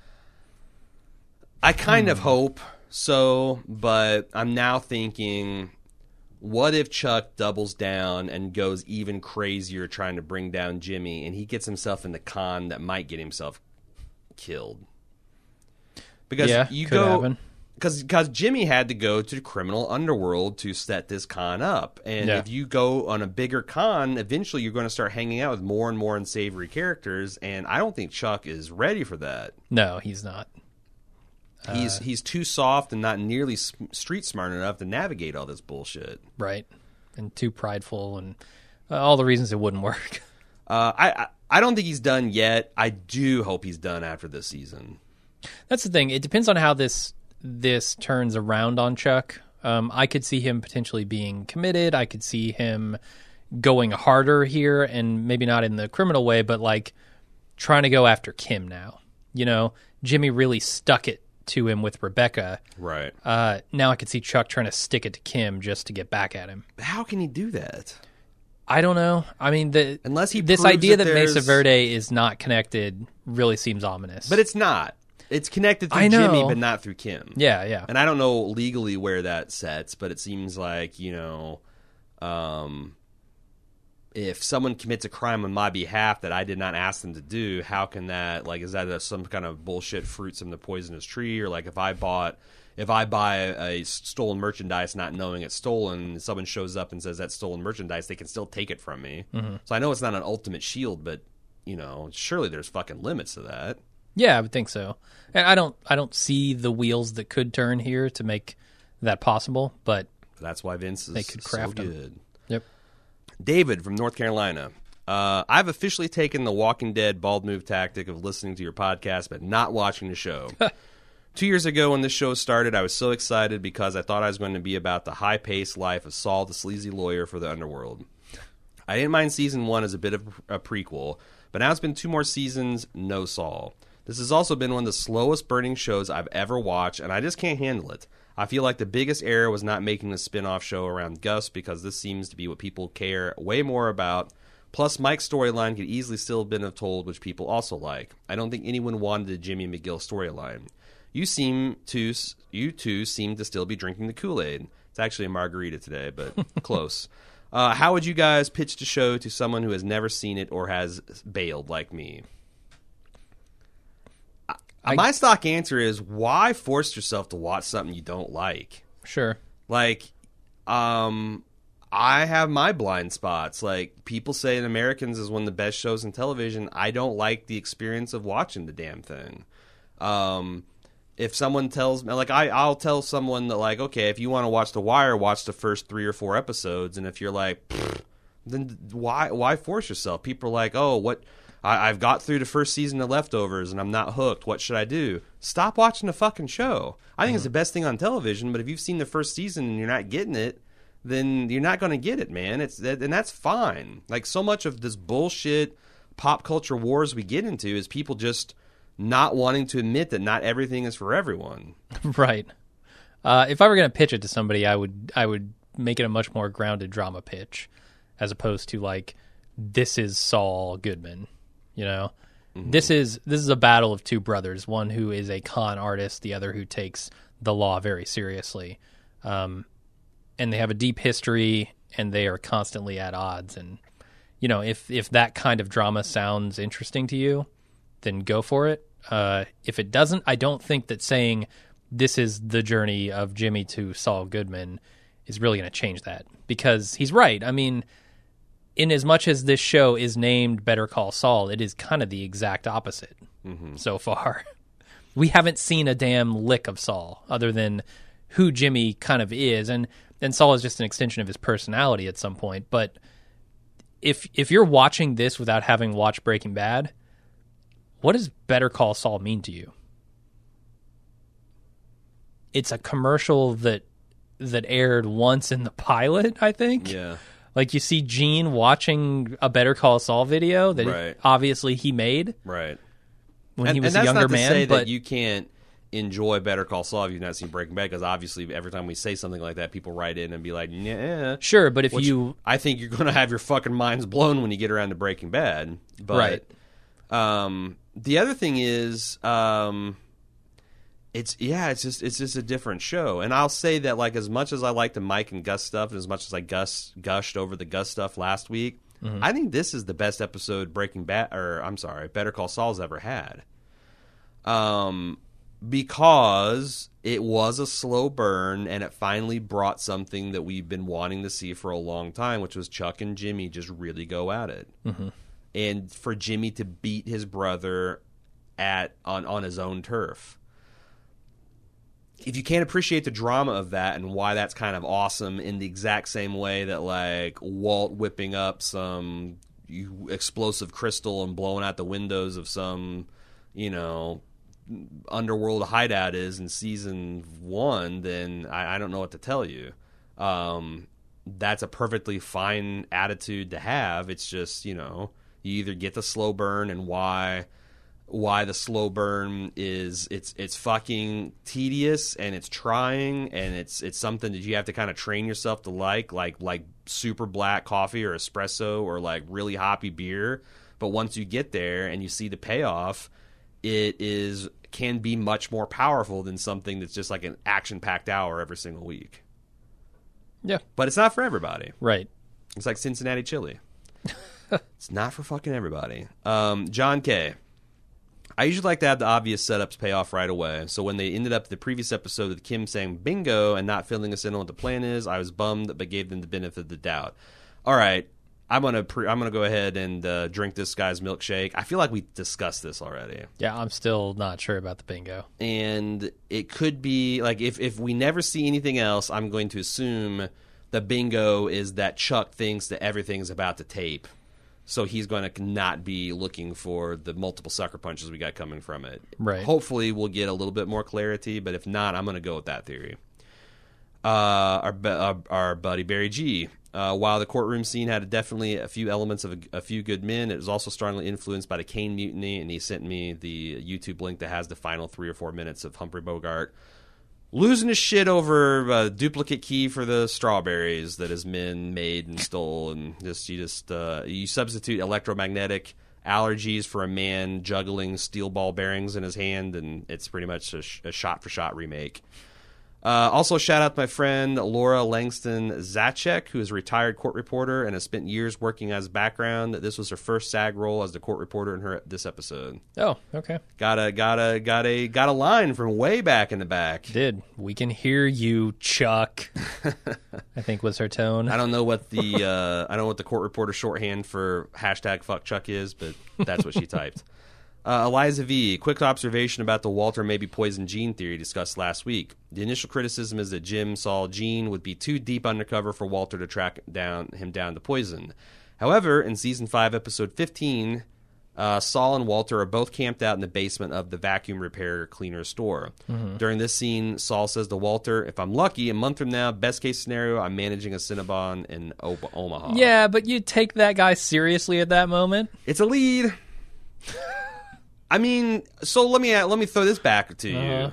I kind hmm. of hope so, but I'm now thinking, what if Chuck doubles down and goes even crazier trying to bring down Jimmy, and he gets himself in the con that might get himself killed? Because yeah, you could go happen. Because because Jimmy had to go to the criminal underworld to set this con up. And yeah. if you go on a bigger con, eventually you're going to start hanging out with more and more unsavory characters. And I don't think Chuck is ready for that. No, he's not. He's uh, he's too soft and not nearly street smart enough to navigate all this bullshit. Right. And too prideful and uh, all the reasons it wouldn't work. Uh, I, I I don't think he's done yet. I do hope he's done after this season. That's the thing. It depends on how this this turns around on Chuck. Um, I could see him potentially being committed. I could see him going harder here, and maybe not in the criminal way, but like trying to go after Kim now. You know, Jimmy really stuck it to him with Rebecca. Right. Uh, now I could see Chuck trying to stick it to Kim just to get back at him. How can he do that? I don't know. I mean, the unless he this idea that, that Mesa Verde is not connected really seems ominous. But it's not. It's connected through I know. Jimmy, but not through Kim. Yeah, yeah. And I don't know legally where that sets, but it seems like, you know, um, if someone commits a crime on my behalf that I did not ask them to do, how can that, like, is that a, some kind of bullshit fruits from the poisonous tree? Or like if I bought, if I buy a, a stolen merchandise not knowing it's stolen, someone shows up and says that's stolen merchandise, they can still take it from me. Mm-hmm. So I know it's not an ultimate shield, but, you know, surely there's fucking limits to that. Yeah, I would think so. And I don't I don't see the wheels that could turn here to make that possible, but that's why Vince is they could craft so them. good. Yep. David from North Carolina. Uh, I've officially taken the Walking Dead bald move tactic of listening to your podcast but not watching the show. Two years ago when this show started, I was so excited because I thought I was going to be about the high-paced life of Saul, the sleazy lawyer for the underworld. I didn't mind season one as a bit of a prequel, but now it's been two more seasons, no Saul. This has also been one of the slowest burning shows I've ever watched, and I just can't handle it. I feel like the biggest error was not making a spin-off show around Gus, because this seems to be what people care way more about. Plus, Mike's storyline could easily still have been told, which people also like. I don't think anyone wanted a Jimmy McGill storyline. You seem to, you two seem to still be drinking the Kool-Aid. It's actually a margarita today, but close. Uh, how would you guys pitch the show to someone who has never seen it or has bailed like me? I, My stock answer is, why force yourself to watch something you don't like? Sure. Like, um, I have my blind spots. Like, people say that Americans is one of the best shows in television. I don't like the experience of watching the damn thing. Um, if someone tells me, like, I, I'll tell someone that, like, okay, if you want to watch The Wire, watch the first three or four episodes. And if you're like, then why, why force yourself? People are like, oh, what... I, I've got through the first season of Leftovers and I'm not hooked. What should I do? Stop watching the fucking show. I think mm-hmm. it's the best thing on television, but if you've seen the first season and you're not getting it, then you're not going to get it, man. It's and that's fine. Like, so much of this bullshit pop culture wars we get into is people just not wanting to admit that not everything is for everyone. Right. Uh, if I were going to pitch it to somebody, I would I would make it a much more grounded drama pitch, as opposed to like, this is Saul Goodman. You know, mm-hmm. this is this is a battle of two brothers, one who is a con artist, the other who takes the law very seriously. Um, and they have a deep history, and they are constantly at odds. And, you know, if, if that kind of drama sounds interesting to you, then go for it. Uh, if it doesn't, I don't think that saying this is the journey of Jimmy to Saul Goodman is really going to change that. Because he's right. I mean... in as much as this show is named Better Call Saul, it is kind of the exact opposite mm-hmm. so far. We haven't seen a damn lick of Saul other than who Jimmy kind of is. And, and Saul is just an extension of his personality at some point. But if if you're watching this without having watched Breaking Bad, what does Better Call Saul mean to you? It's a commercial that that aired once in the pilot, I think. Yeah. Like, you see Gene watching a Better Call Saul video that right. obviously he made. Right. when and, he was and a that's younger not to man. say but that you can't enjoy Better Call Saul if you've not seen Breaking Bad, because obviously every time we say something like that, people write in and be like, "Yeah, sure." But if Which you, I think you're going to have your fucking minds blown when you get around to Breaking Bad. But, Right. Um, the other thing is, um, it's yeah, it's just it's just a different show. And I'll say that, like, as much as I like the Mike and Gus stuff, and as much as I Gus gushed over the Gus stuff last week, mm-hmm. I think this is the best episode Breaking Bad, or I'm sorry, Better Call Saul's ever had. Um. Because it was a slow burn, and it finally brought something that we've been wanting to see for a long time, which was Chuck and Jimmy just really go at it. Mm-hmm. And for Jimmy to beat his brother at on, on his own turf. If you can't appreciate the drama of that and why that's kind of awesome in the exact same way that, like, Walt whipping up some explosive crystal and blowing out the windows of some, you know, underworld hideout is in season one, then I, I don't know what to tell you. Um, that's a perfectly fine attitude to have. It's just, you know, you either get the slow burn, and why why the slow burn is it's it's fucking tedious, and it's trying, and it's it's something that you have to kind of train yourself to like, like like super black coffee or espresso or like really hoppy beer. But once you get there and you see the payoff, it is can be much more powerful than something that's just like an action-packed hour every single week. Yeah. But it's not for everybody. Right. It's like Cincinnati chili. It's not for fucking everybody. Um, John K. I usually like to have the obvious setups pay off right away. So when they ended up the previous episode with Kim saying bingo and not filling us in on what the plan is, I was bummed, but gave them the benefit of the doubt. All right. I'm gonna pre- I'm gonna go ahead and uh, drink this guy's milkshake. I feel like we discussed this already. Yeah, I'm still not sure about the bingo. And it could be like if if we never see anything else, I'm going to assume the bingo is that Chuck thinks that everything's about to tape, so he's going to not be looking for the multiple sucker punches we got coming from it. Right. Hopefully, we'll get a little bit more clarity, but if not, I'm going to go with that theory. Uh, our uh, our buddy Barry G. Uh, while the courtroom scene had definitely a few elements of a, a few good men, it was also strongly influenced by the Kane Mutiny, and he sent me the YouTube link that has the final three or four minutes of Humphrey Bogart losing his shit over a duplicate key for the strawberries that his men made and stole, and just you just uh, you substitute electromagnetic allergies for a man juggling steel ball bearings in his hand, and it's pretty much a, sh- a shot-for-shot remake. Uh, also, shout out to my friend Laura Langston Zacek, who is a retired court reporter and has spent years working as background. This was her first SAG role as the court reporter in her this episode. Oh, okay. Got a got a got a got a line from way back in the back. Did we can hear you, Chuck? I think was her tone. I don't know what the uh, I don't know what the court reporter shorthand for hashtag fuck Chuck is, but that's what she typed. Uh, Eliza V. Quick observation about the Walter maybe poison Gene theory discussed last week. The initial criticism is that Jim saw Gene would be too deep undercover for Walter to track down him down to poison. However, in season five, episode fifteen, uh, Saul and Walter are both camped out in the basement of the vacuum repair cleaner store. Mm-hmm. During this scene, Saul says to Walter, "If I'm lucky, a month from now, best case scenario, I'm managing a Cinnabon in o- Omaha." Yeah, but you take that guy seriously at that moment. It's a lead. I mean, so let me let me throw this back to you. Uh-huh.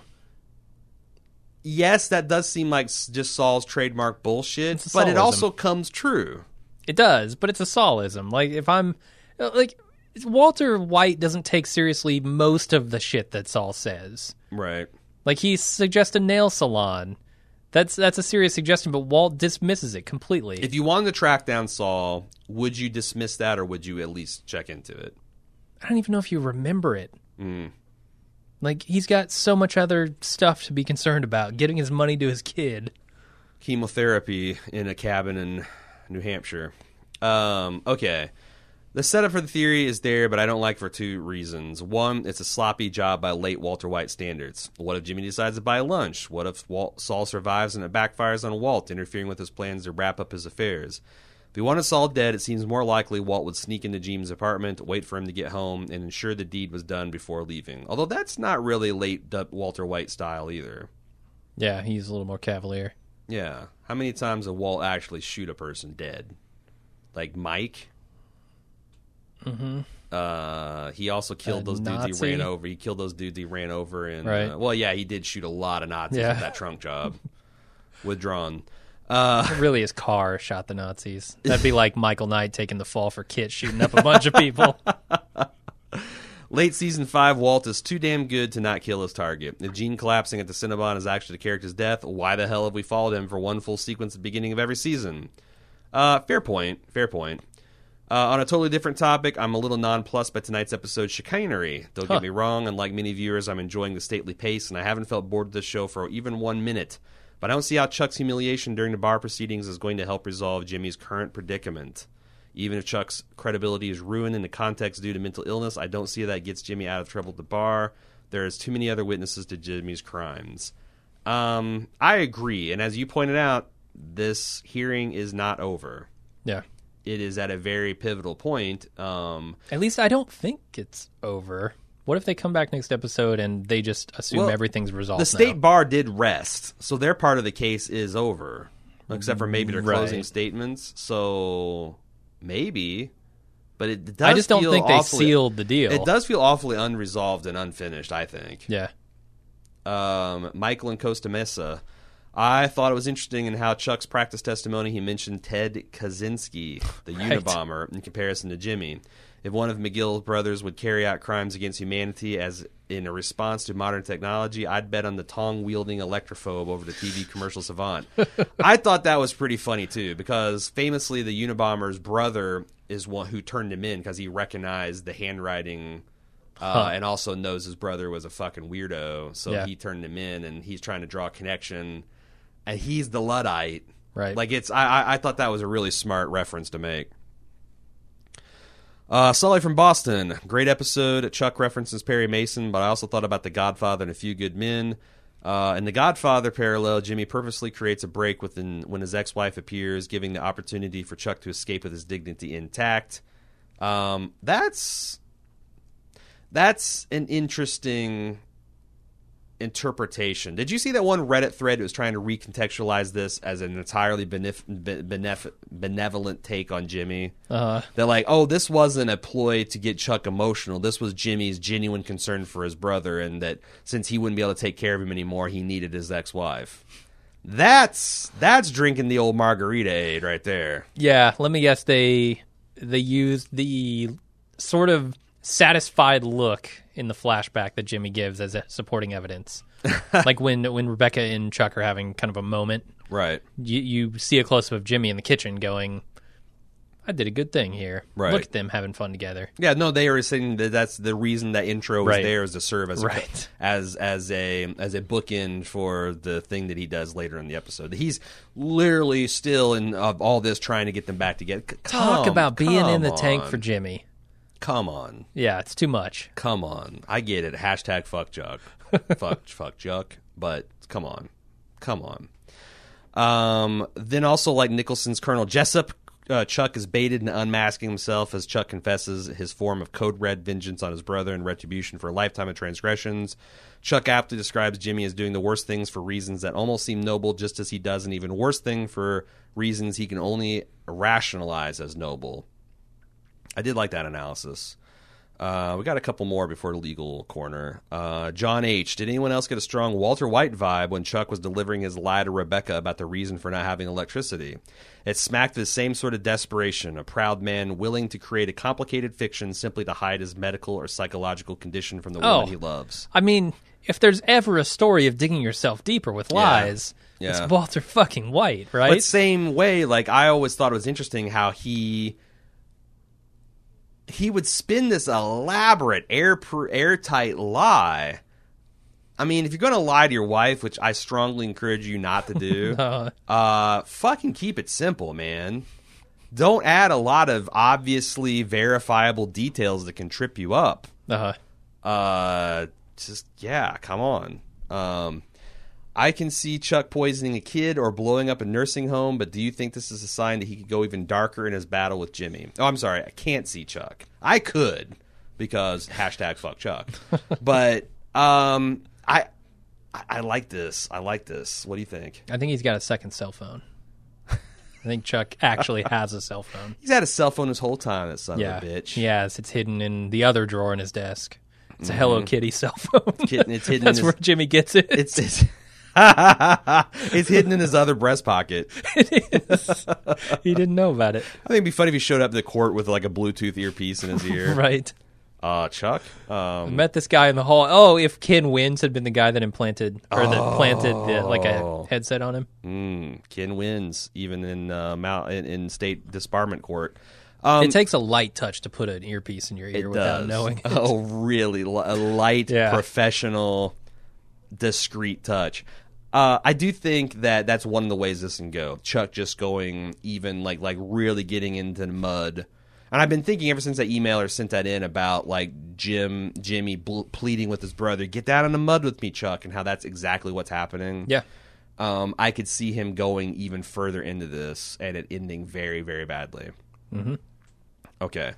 Yes, that does seem like just Saul's trademark bullshit, but it also comes true. It does, but it's a Saulism. Like, if I'm... Like, Walter White doesn't take seriously most of the shit that Saul says. Right. Like, he suggests a nail salon. That's that's a serious suggestion, but Walt dismisses it completely. If you wanted to track down Saul, would you dismiss that, or would you at least check into it? I don't even know if you remember it. Mm. Like, he's got so much other stuff to be concerned about. Getting his money to his kid. Chemotherapy in a cabin in New Hampshire. Um, okay. The setup for the theory is there, but I don't like it for two reasons. One, it's a sloppy job by late Walter White standards. What if Jimmy decides to buy lunch? What if Walt, Saul survives and it backfires on Walt, interfering with his plans to wrap up his affairs? If he wanted Saul dead, it seems more likely Walt would sneak into Jim's apartment, wait for him to get home, and ensure the deed was done before leaving. Although that's not really late Walter White style either. Yeah, he's a little more cavalier. Yeah. How many times did Walt actually shoot a person dead? Like Mike? Mm-hmm. Uh, he also killed A those dudes Nazi? he ran over. He killed those dudes he ran over. And, Right. uh, well, yeah, he did shoot a lot of Nazis Yeah. with that trunk job. Withdrawn. Uh, Really, his car shot the Nazis. That'd be like Michael Knight taking the fall for Kit, shooting up a bunch of people. Late season five, Walt is too damn good to not kill his target. If Gene collapsing at the Cinnabon is actually the character's death, why the hell have we followed him for one full sequence at the beginning of every season? Uh, fair point. Fair point. Uh, on a totally different topic, I'm a little nonplussed by tonight's episode Chicanery. Don't Huh. get me wrong, unlike many viewers, I'm enjoying the stately pace, and I haven't felt bored with this show for even one minute. But I don't see how Chuck's humiliation during the bar proceedings is going to help resolve Jimmy's current predicament. Even if Chuck's credibility is ruined in the context due to mental illness, I don't see how that gets Jimmy out of trouble at the bar. There is too many other witnesses to Jimmy's crimes. Um, I agree, and as you pointed out, this hearing is not over. Yeah. It is at a very pivotal point. Um, At least I don't think it's over. What if they come back next episode and they just assume Well, everything's resolved the state now? bar did rest, so their part of the case is over, except for maybe their Right. closing statements. So maybe, but it does. I just don't feel think they awfully, sealed the deal. It does feel awfully unresolved and unfinished, I think. Yeah. Um, Michael and Costa Mesa. I thought it was interesting in how Chuck's practice testimony he mentioned Ted Kaczynski, the Right. Unabomber, in comparison to Jimmy. If one of McGill's brothers would carry out crimes against humanity as in a response to modern technology, I'd bet on the tong-wielding electrophobe over the T V commercial savant. I thought that was pretty funny, too, because famously the Unabomber's brother is one who turned him in because he recognized the handwriting uh, Huh. and also knows his brother was a fucking weirdo, so Yeah. he turned him in, and he's trying to draw a connection, and he's the Luddite. Right. Like, it's I, I, I thought that was a really smart reference to make. Uh, Sully from Boston. Great episode. Chuck references Perry Mason, but I also thought about The Godfather and A Few Good Men. Uh, in The Godfather parallel, Jimmy purposely creates a break within, when his ex-wife appears, giving the opportunity for Chuck to escape with his dignity intact. Um, that's that's an interesting interpretation. Did you see that one Reddit thread that was trying to recontextualize this as an entirely benef- benef- benevolent take on Jimmy? Uh, They're like, oh, this wasn't a ploy to get Chuck emotional. This was Jimmy's genuine concern for his brother, and that since he wouldn't be able to take care of him anymore, he needed his ex-wife. That's that's drinking the old margarita aid right there. yeah, let me guess. They they used the sort of satisfied look in the flashback that Jimmy gives as a supporting evidence. Like when when Rebecca and Chuck are having kind of a moment, Right. you, you see a close-up of Jimmy in the kitchen going, I did a good thing here. Right. Look at them having fun together. Yeah, no, they were saying that that's the reason that intro was Right. there, is to serve as a, Right. as as a as a bookend for the thing that he does later in the episode. He's literally still in uh, all this trying to get them back together. C- Talk come- about being in the come tank on. for Jimmy. Come on, Yeah, it's too much. come on. I get it. Hashtag fuck Chuck, fuck fuck Chuck. But come on, come on. Um, then also like Nicholson's Colonel Jessup. Uh, Chuck is baited and unmasking himself as Chuck confesses his form of code red vengeance on his brother in retribution for a lifetime of transgressions. Chuck aptly describes Jimmy as doing the worst things for reasons that almost seem noble, just as he does an even worse thing for reasons he can only rationalize as noble. I did like that analysis. Uh, we got a couple more before the legal corner. Uh, John H. Did anyone else get a strong Walter White vibe when Chuck was delivering his lie to Rebecca about the reason for not having electricity? It smacked of the same sort of desperation, a proud man willing to create a complicated fiction simply to hide his medical or psychological condition from the Oh. woman he loves. I mean, if there's ever a story of digging yourself deeper with lies, Yeah. it's Walter fucking White, right? But same way, like I always thought it was interesting how he he would spin this elaborate air airtight lie. I mean, if you're going to lie to your wife, which I strongly encourage you not to do, Uh, uh, fucking keep it simple, man. Don't add a lot of obviously verifiable details that can trip you up. uh, Uh, just yeah, come on. Um, I can see Chuck poisoning a kid or blowing up a nursing home, but do you think this is a sign that he could go even darker in his battle with Jimmy? Oh, I'm sorry, I can't see Chuck. I could, because hashtag fuck Chuck. But um, I, I I like this. I like this. What do you think? I think he's got a second cell phone. I think Chuck actually has a cell phone. He's had a cell phone his whole time, that son Yeah, of a bitch. yes, it's hidden in the other drawer in his desk. It's a Hello Kitty cell phone. It's hidden, it's hidden That's in where his, Jimmy gets it. it's, it's, it's hidden in his other breast pocket. It is. He didn't know about it. I think it'd be funny if he showed up to court with like a Bluetooth earpiece in his ear. Right. Uh, Chuck? I Um, met this guy in the hall. Oh, if Ken Wins had been the guy that implanted or that planted the, like Oh. a headset on him. mm, Ken wins, even in, uh, Mount, in, in state disbarment court. Um, It takes a light touch to put an earpiece in your ear it without does. knowing it. Oh, really? Li- A light, Yeah. professional, discreet touch. Uh, I do think that that's one of the ways this can go. Chuck just going even like like really getting into the mud. And I've been thinking ever since that emailer sent that in about like Jim Jimmy bl- pleading with his brother, get down in the mud with me, Chuck, and how that's exactly what's happening. Yeah. Um, I could see him going even further into this and it ending very, very badly. Mm-hmm. Okay.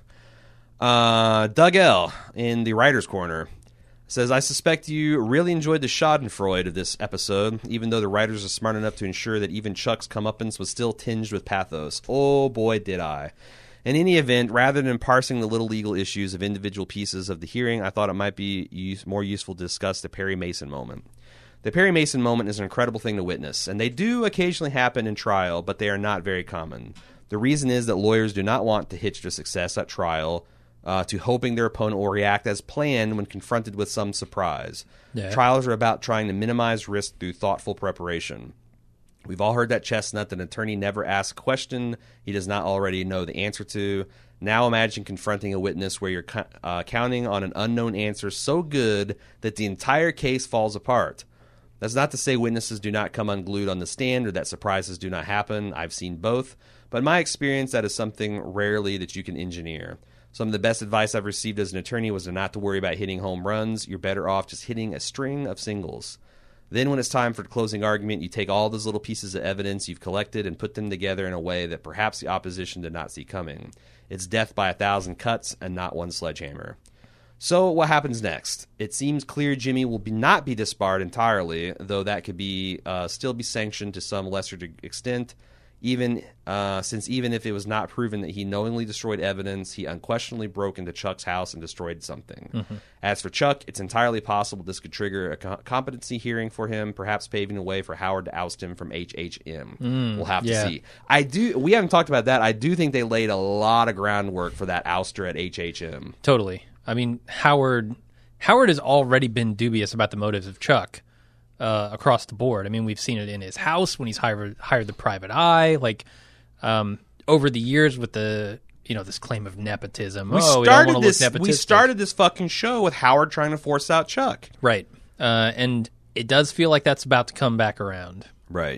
Uh, Doug L. in the Writer's Corner says, I suspect you really enjoyed the schadenfreude of this episode, even though the writers are smart enough to ensure that even Chuck's comeuppance was still tinged with pathos. Oh, boy, did I. In any event, rather than parsing the little legal issues of individual pieces of the hearing, I thought it might be use, more useful to discuss the Perry Mason moment. The Perry Mason moment is an incredible thing to witness, and they do occasionally happen in trial, but they are not very common. The reason is that lawyers do not want to hitch their success at trial uh, to hoping their opponent will react as planned when confronted with some surprise. Yeah. Trials are about trying to minimize risk through thoughtful preparation. We've all heard that chestnut that an attorney never asks a question he does not already know the answer to. Now imagine confronting a witness where you're co- uh, counting on an unknown answer so good that the entire case falls apart. That's not to say witnesses do not come unglued on the stand or that surprises do not happen. I've seen both. But in my experience, that is something rarely that you can engineer. Some of the best advice I've received as an attorney was to not to worry about hitting home runs. You're better off just hitting a string of singles. Then when it's time for the closing argument, you take all those little pieces of evidence you've collected and put them together in a way that perhaps the opposition did not see coming. It's death by a thousand cuts and not one sledgehammer. So what happens next? It seems clear Jimmy will be, not be disbarred entirely, though that could be uh, still be sanctioned to some lesser extent. Even uh, since even if it was not proven that he knowingly destroyed evidence, he unquestionably broke into Chuck's house and destroyed something. Mm-hmm. As for Chuck, it's entirely possible this could trigger a co- competency hearing for him, perhaps paving the way for Howard to oust him from H H M. Mm, we'll have yeah. to see. I do. We haven't talked about that. I do think they laid a lot of groundwork for that ouster at H H M. Totally. I mean, Howard Howard has already been dubious about the motives of Chuck. Uh, across the board. I mean, we've seen it in his house when he's hired hired the private eye. Like um, over the years with the you know this claim of nepotism. We oh, started we don't this. look We started this fucking show with Howard trying to force out Chuck. Right, uh, and it does feel like that's about to come back around. Right.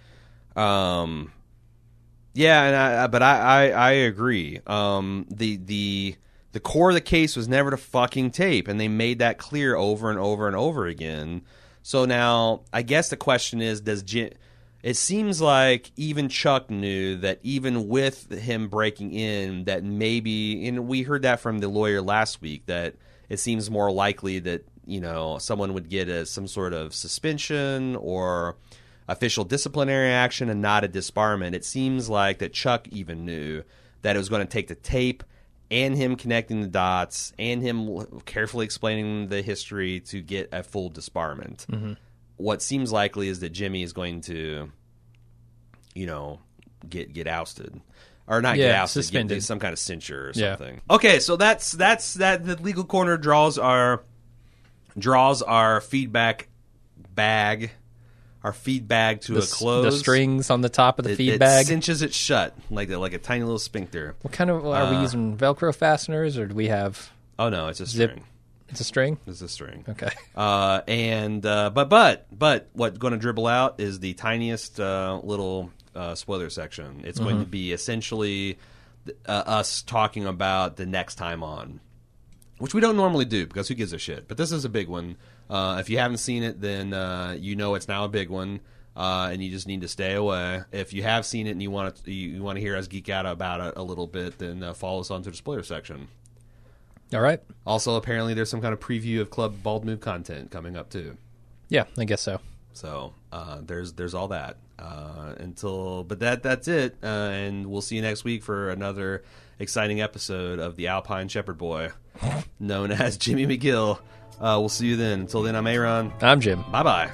Um. Yeah, and I, but I, I, I agree. Um. The the the core of the case was never to fucking tape, and they made that clear over and over and over again. So now, I guess the question is, does Jim... It seems like even Chuck knew that even with him breaking in, that maybe... And we heard that from the lawyer last week, that it seems more likely that, you know, someone would get a, some sort of suspension or official disciplinary action and not a disbarment. It seems like that Chuck even knew that it was going to take the tape and him connecting the dots, and him carefully explaining the history to get a full disbarment. Mm-hmm. What seems likely is that Jimmy is going to, you know, get get ousted, or not yeah, get ousted, suspended. get some kind of censure or Yeah. something. Okay, so that's that's that. The legal corner draws our draws our feedback bag, our feedback to The, a close. the strings on the top of the It, feed it bag. cinches it shut like a, like a tiny little sphincter. What kind of are we Uh, using? Velcro fasteners, or do we have? Oh no, it's a Zip. string. It's a string. It's a string. Okay. Uh, and uh, but but but what's going to dribble out is the tiniest uh, little uh, spoiler section. It's mm-hmm. going to be essentially uh, us talking about the next time on, which we don't normally do because who gives a shit. But this is a big one. Uh, if you haven't seen it, then uh, you know it's now a big one, uh, and you just need to stay away. If you have seen it and you want to you, you want to hear us geek out about it a little bit, then uh, follow us onto the spoiler section. All right. Also, apparently, there's some kind of preview of Club Bald Move content coming up too. Yeah, I guess so. So uh, there's there's all that uh, until, but that that's it, uh, and we'll see you next week for another exciting episode of the Alpine Shepherd Boy, known as Jimmy McGill. Uh, we'll see you then. Until then, I'm Aaron. I'm Jim. Bye bye.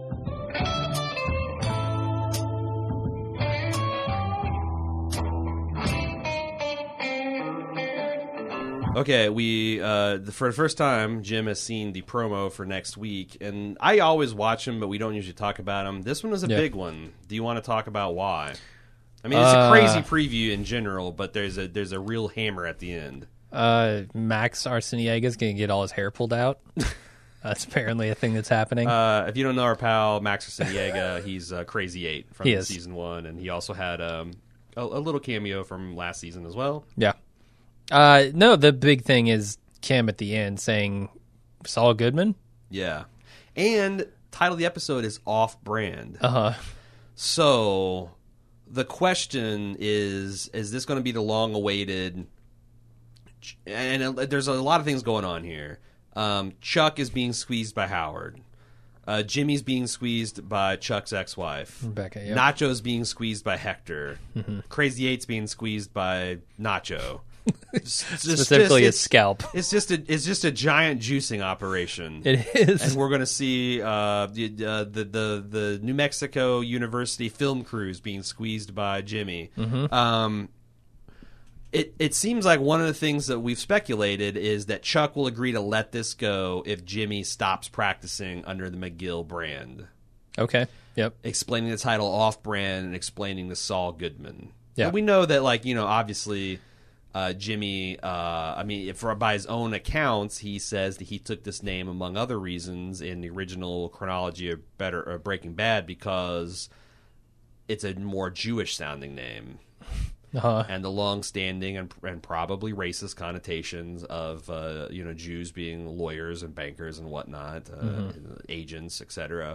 Okay, we uh, the, for the first time, Jim has seen the promo for next week, and I always watch them, but we don't usually talk about them. This one was a Yeah. big one. Do you want to talk about why? I mean, it's Uh, a crazy preview in general, but there's a there's a real hammer at the end. Uh, Max Arciniaga's going to get all his hair pulled out. That's apparently a thing that's happening. Uh, if you don't know our pal Max Arciniega, he's uh, Crazy Eight from He is. season one, and he also had um, a, a little cameo from last season as well. yeah. Uh, no, the big thing is Kim at the end saying, Saul Goodman? Yeah, and title of the episode is Off Brand. Uh-huh. So the question is, is this going to be the long-awaited... And there's a lot of things going on here. Um, Chuck is being squeezed by Howard. Uh, Jimmy's being squeezed by Chuck's ex-wife. Rebecca, yep. Nacho's being squeezed by Hector. Mm-hmm. Crazy Eight's being squeezed by Nacho. It's just- Specifically just- his scalp. It's just a it's just a giant juicing operation. It is. And we're going to see uh, the, uh, the the the New Mexico University film crews being squeezed by Jimmy. Mm-hmm. Um, it it seems like one of the things that we've speculated is that Chuck will agree to let this go if Jimmy stops practicing under the McGill brand, Okay. Yep. explaining the title off brand and explaining the Saul Goodman. Yeah. And we know that, like, you know, obviously. Uh, Jimmy, uh, I mean, if, by his own accounts, he says that he took this name, among other reasons, in the original chronology of Better or Breaking Bad because it's a more Jewish-sounding name, Uh-huh. and the long-standing and, and probably racist connotations of uh, you know Jews being lawyers and bankers and whatnot, uh, Mm-hmm. agents, et cetera.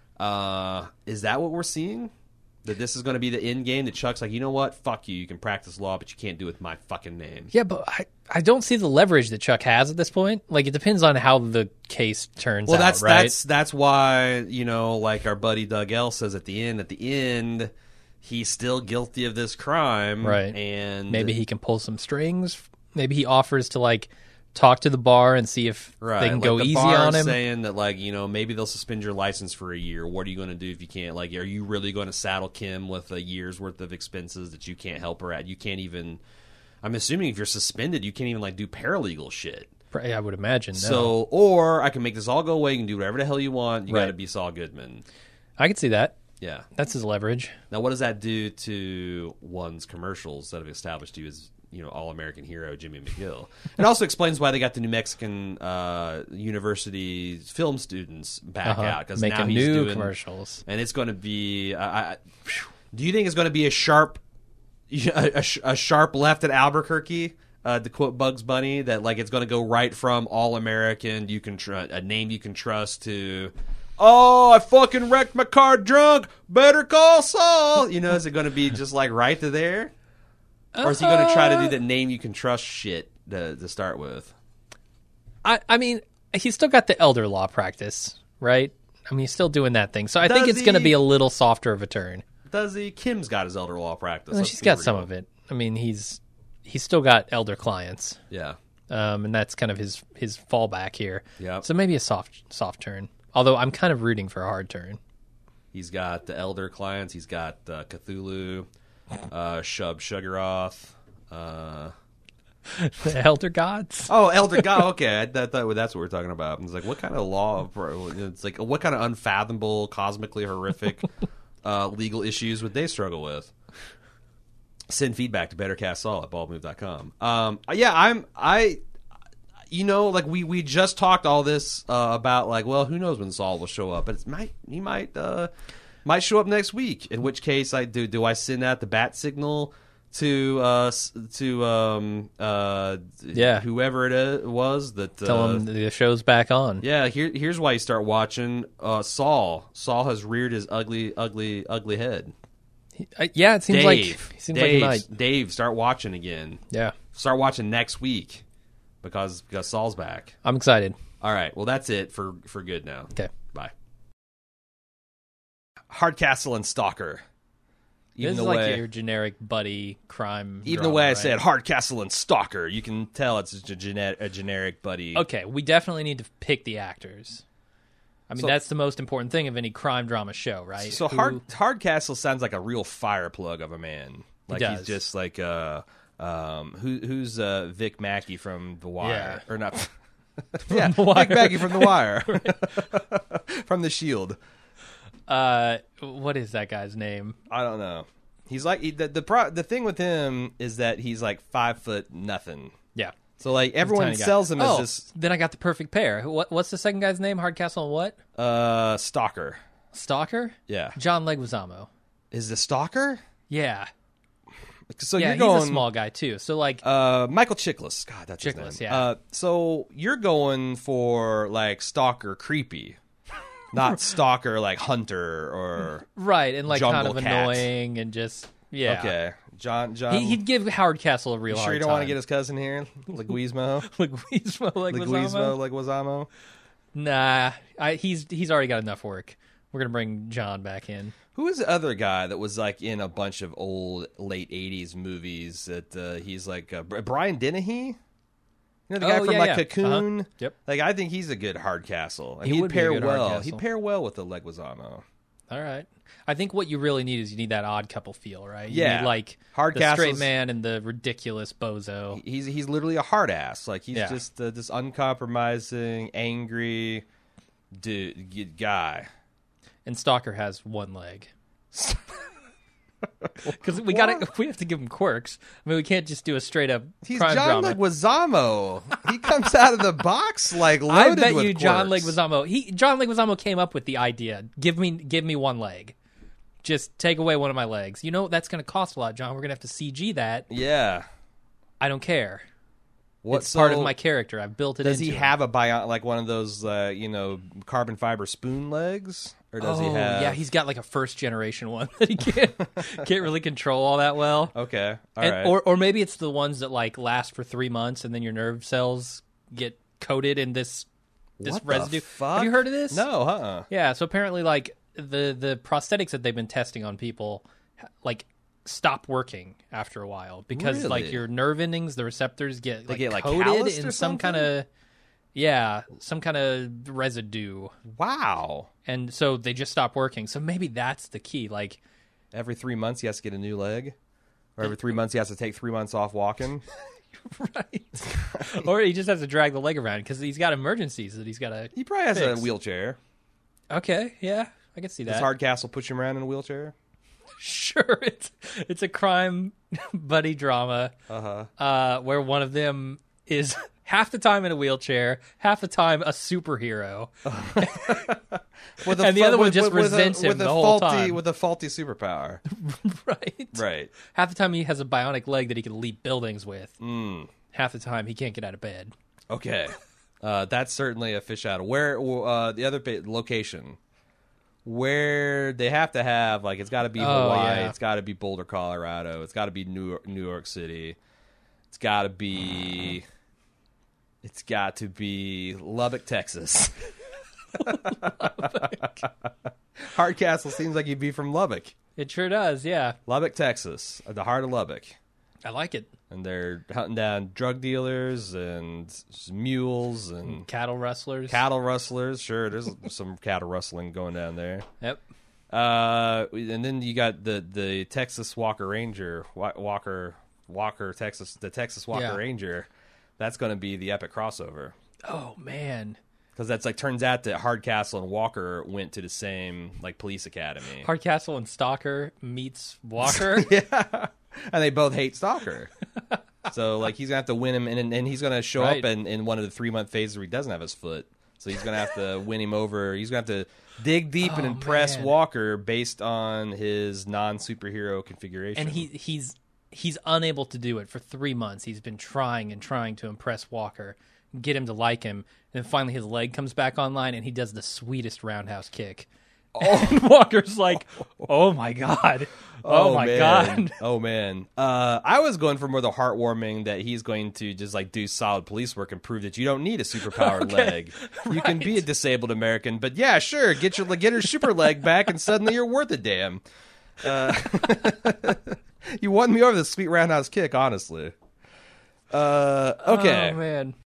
Uh, is that what we're seeing? That this is going to be the end game? That Chuck's like, you know what? Fuck you. You can practice law, but you can't do it with my fucking name. Yeah, but I, I don't see the leverage that Chuck has at this point. Like, it depends on how the case turns Well, out, that's right? that's that's why, you know, like our buddy Doug L says at the end. At the end, he's still guilty of this crime, Right. And Maybe he can pull some strings. Maybe he offers to, like, talk to the bar and see if right, they can like go the easy bar on is him. saying that, like, you know, maybe they'll suspend your license for a year. What are you going to do if you can't? Like, are you really going to saddle Kim with a year's worth of expenses that you can't help her at? You can't even. I'm assuming if you're suspended, you can't even like do paralegal shit. I would imagine. No. So, or I can make this all go away. You can do whatever the hell you want. You Right. got to be Saul Goodman. I could see that. Yeah. That's his leverage. Now, what does that do to one's commercials that have established you as, you know, all-American hero Jimmy McGill? It also explains why they got the New Mexican uh, University film students back Uh-huh. out, because Making now he's new doing commercials. and it's going to be. Uh, I, do you think it's going to be a sharp, a, a, a sharp left at Albuquerque? Uh, to quote Bugs Bunny, that like it's going to go right from all-American, you can tr- a name you can trust to. Oh, I fucking wrecked my car drunk. Better call Saul. You know, is it going to be just like right to there? Or is he going to try to do the name you can trust shit to, to start with? I, I mean, he's still got the elder law practice, right? I mean, he's still doing that thing. So I think Does it's going to he? be a little softer of a turn. Does he? Kim's got his elder law practice. Well, Let's she's be got real. some of it. I mean, he's he's still got elder clients, Yeah. um, and that's kind of his his fallback here. Yep. So maybe a soft soft turn. Although I'm kind of rooting for a hard turn. He's got the elder clients. He's got uh, Cthulhu, uh, Shub Sugaroth. Uh... The elder gods. Oh, elder god. Okay, I, that, that, that's what we're talking about. It's like, what kind of law? It's like, what kind of unfathomable, cosmically horrific uh, legal issues would they struggle with? Send feedback to bettercastsaul at baldmove dot com. Um, yeah, I'm. I. You know, like we, we just talked all this uh, about like, well, who knows when Saul will show up? But it might he might uh, might show up next week. In which case, I do do I send out the bat signal to uh, to um, uh, Yeah. whoever it is, was that uh, Tell him the show's back on. yeah. Here here's why you start watching uh, Saul. Saul has reared his ugly ugly ugly head. Uh, yeah, it seems Dave, like he seems Dave, like he might. Dave, start watching again. Yeah, Start watching next week because because Saul's back. I'm excited. All right. Well, that's it for for good now. Okay. Bye. Hardcastle and Stalker. Even This the is way, like your generic buddy crime. even drama, the way I right? said Hardcastle and Stalker, you can tell it's a, gene- a generic buddy. Okay, we definitely need to pick the actors. I mean, So- that's the most important thing of any crime drama show, right? So Who- Hard Hardcastle sounds like a real fire plug of a man. Like he's does. just like uh um who who's uh Vic Mackey from The Wire Yeah. or not? yeah, The Wire. Vic Mackey from The Wire, from The Shield. Uh, what is that guy's name? I don't know. He's like he, the the pro, the thing with him is that he's like five foot nothing. Yeah, So like everyone tiny guy. sells him oh, as this Then I got the perfect pair. What, what's the second guy's name? Hardcastle and what? uh stalker. Stalker? Yeah, John Leguizamo. is the stalker? Yeah, So yeah. you're He's going a small guy too. So like, Uh, Michael Chiklis. God, that's his Chiklis, name. yeah. Uh, so you're going for like stalker creepy, not stalker like hunter or right, and like kind Jungle of Cat. annoying and just yeah. okay. John John. He, he'd give Hardcastle a real you hard sure you don't time. want to get his cousin here, Leguizamo? Leguizamo, Leguizamo, Leguizamo? Leguizamo. Nah, I, he's he's already got enough work. We're gonna bring John back in. Who is the other guy that was like in a bunch of old late eighties movies? That uh, he's like uh, Bri- Brian Dennehy. You know the guy Oh, from yeah, like yeah. Cocoon. Uh-huh. Yep. Like I think he's a good Hardcastle, and He he'd would be a pair good well. Hardcastle. He'd pair well with the Leguizamo. All right. I think what you really need is you need that odd couple feel, right? You Yeah. need like Hard the straight Castle's- man and the ridiculous bozo. He's he's literally a hard ass. Like he's Yeah. just uh, this uncompromising, angry dude g- guy. And Stalker has one leg. Because we got to we have to give him quirks. I mean, we can't just do a straight up He's crime John drama. Leguizamo. He comes out of the box like I loaded bet with you John quirks. Leguizamo. He John Leguizamo came up with the idea. Give me give me one leg. Just take away one of my legs. You know that's going to cost a lot, John. We're going to have to C G that. Yeah. I don't care. What It's part of so my character. I've built it Does into he him. have a bio like one of those uh, you know carbon fiber spoon legs, or does oh, he have? yeah, he's got like a first generation one that he can't can't really control all that well. okay. All And- right. Or or maybe it's the ones that like last for three months and then your nerve cells get coated in this this What the residue. fuck? Have you heard of this? No, uh-uh. Yeah, so apparently like the the prosthetics that they've been testing on people like stop working after a while because like Really? your nerve endings, the receptors get like get, like, coated calloused in or some something? kind of yeah, some kind of residue. Wow. And so they just stop working. So maybe that's the key. Like Every three months he has to get a new leg, or every three months he has to take three months off walking. right. Or he just has to drag the leg around because he's got emergencies that he's got to. He probably has Fix. a wheelchair. Okay, yeah, I can see Does that. Hardcastle push him around in a wheelchair? Sure, it's it's a crime buddy drama Uh-huh. uh, where one of them is half the time in a wheelchair, half the time a superhero, With And the fu- other one with- just with- with a- resents him with a the whole faulty, time. with a faulty superpower. right? Right. Half the time he has a bionic leg that he can leap buildings with. Mm. Half the time he can't get out of bed. Okay. Uh, that's certainly a fish out of where uh, the other bit, location where they have to have like it's got to be Oh, Hawaii, yeah. it's got to be Boulder, Colorado, it's got to be New York, New York City, it's got to be it's got to be Lubbock, Texas. Hardcastle seems like he'd be from Lubbock, It sure does. Yeah, Lubbock, Texas, at the heart of Lubbock. I like it. And they're hunting down drug dealers and mules and Cattle rustlers. cattle rustlers. Sure, there's some cattle rustling going down there. Yep. Uh, and then you got the the Texas Walker Ranger, Wa- Walker Walker Texas, the Texas Walker Yeah. Ranger. That's going to be the epic crossover Oh man, because that's like turns out that Hardcastle and Walker went to the same like police academy. Hardcastle and Stalker meets Walker. Yeah, and they both hate Stalker. So like he's gonna have to win him, and and he's gonna show Right. up in, in one of the three month phases where he doesn't have his foot. So he's gonna have to win him over. He's gonna have to dig deep and Oh, impress man. Walker based on his non superhero configuration. And he he's he's unable to do it for three months. He's been trying and trying to impress Walker, get him to like him, and then finally his leg comes back online, and he does the sweetest roundhouse kick. Oh. And Walker's like, "Oh my god, Oh, my man. God. Oh man. Uh, I was going for more the heartwarming that he's going to just like do solid police work and prove that you don't need a superpowered Okay. leg. You can be a disabled American, but yeah, sure, get your get your super leg back, and suddenly you're worth a damn. Uh, you won me over the sweet roundhouse kick, honestly. Uh, okay. Oh man.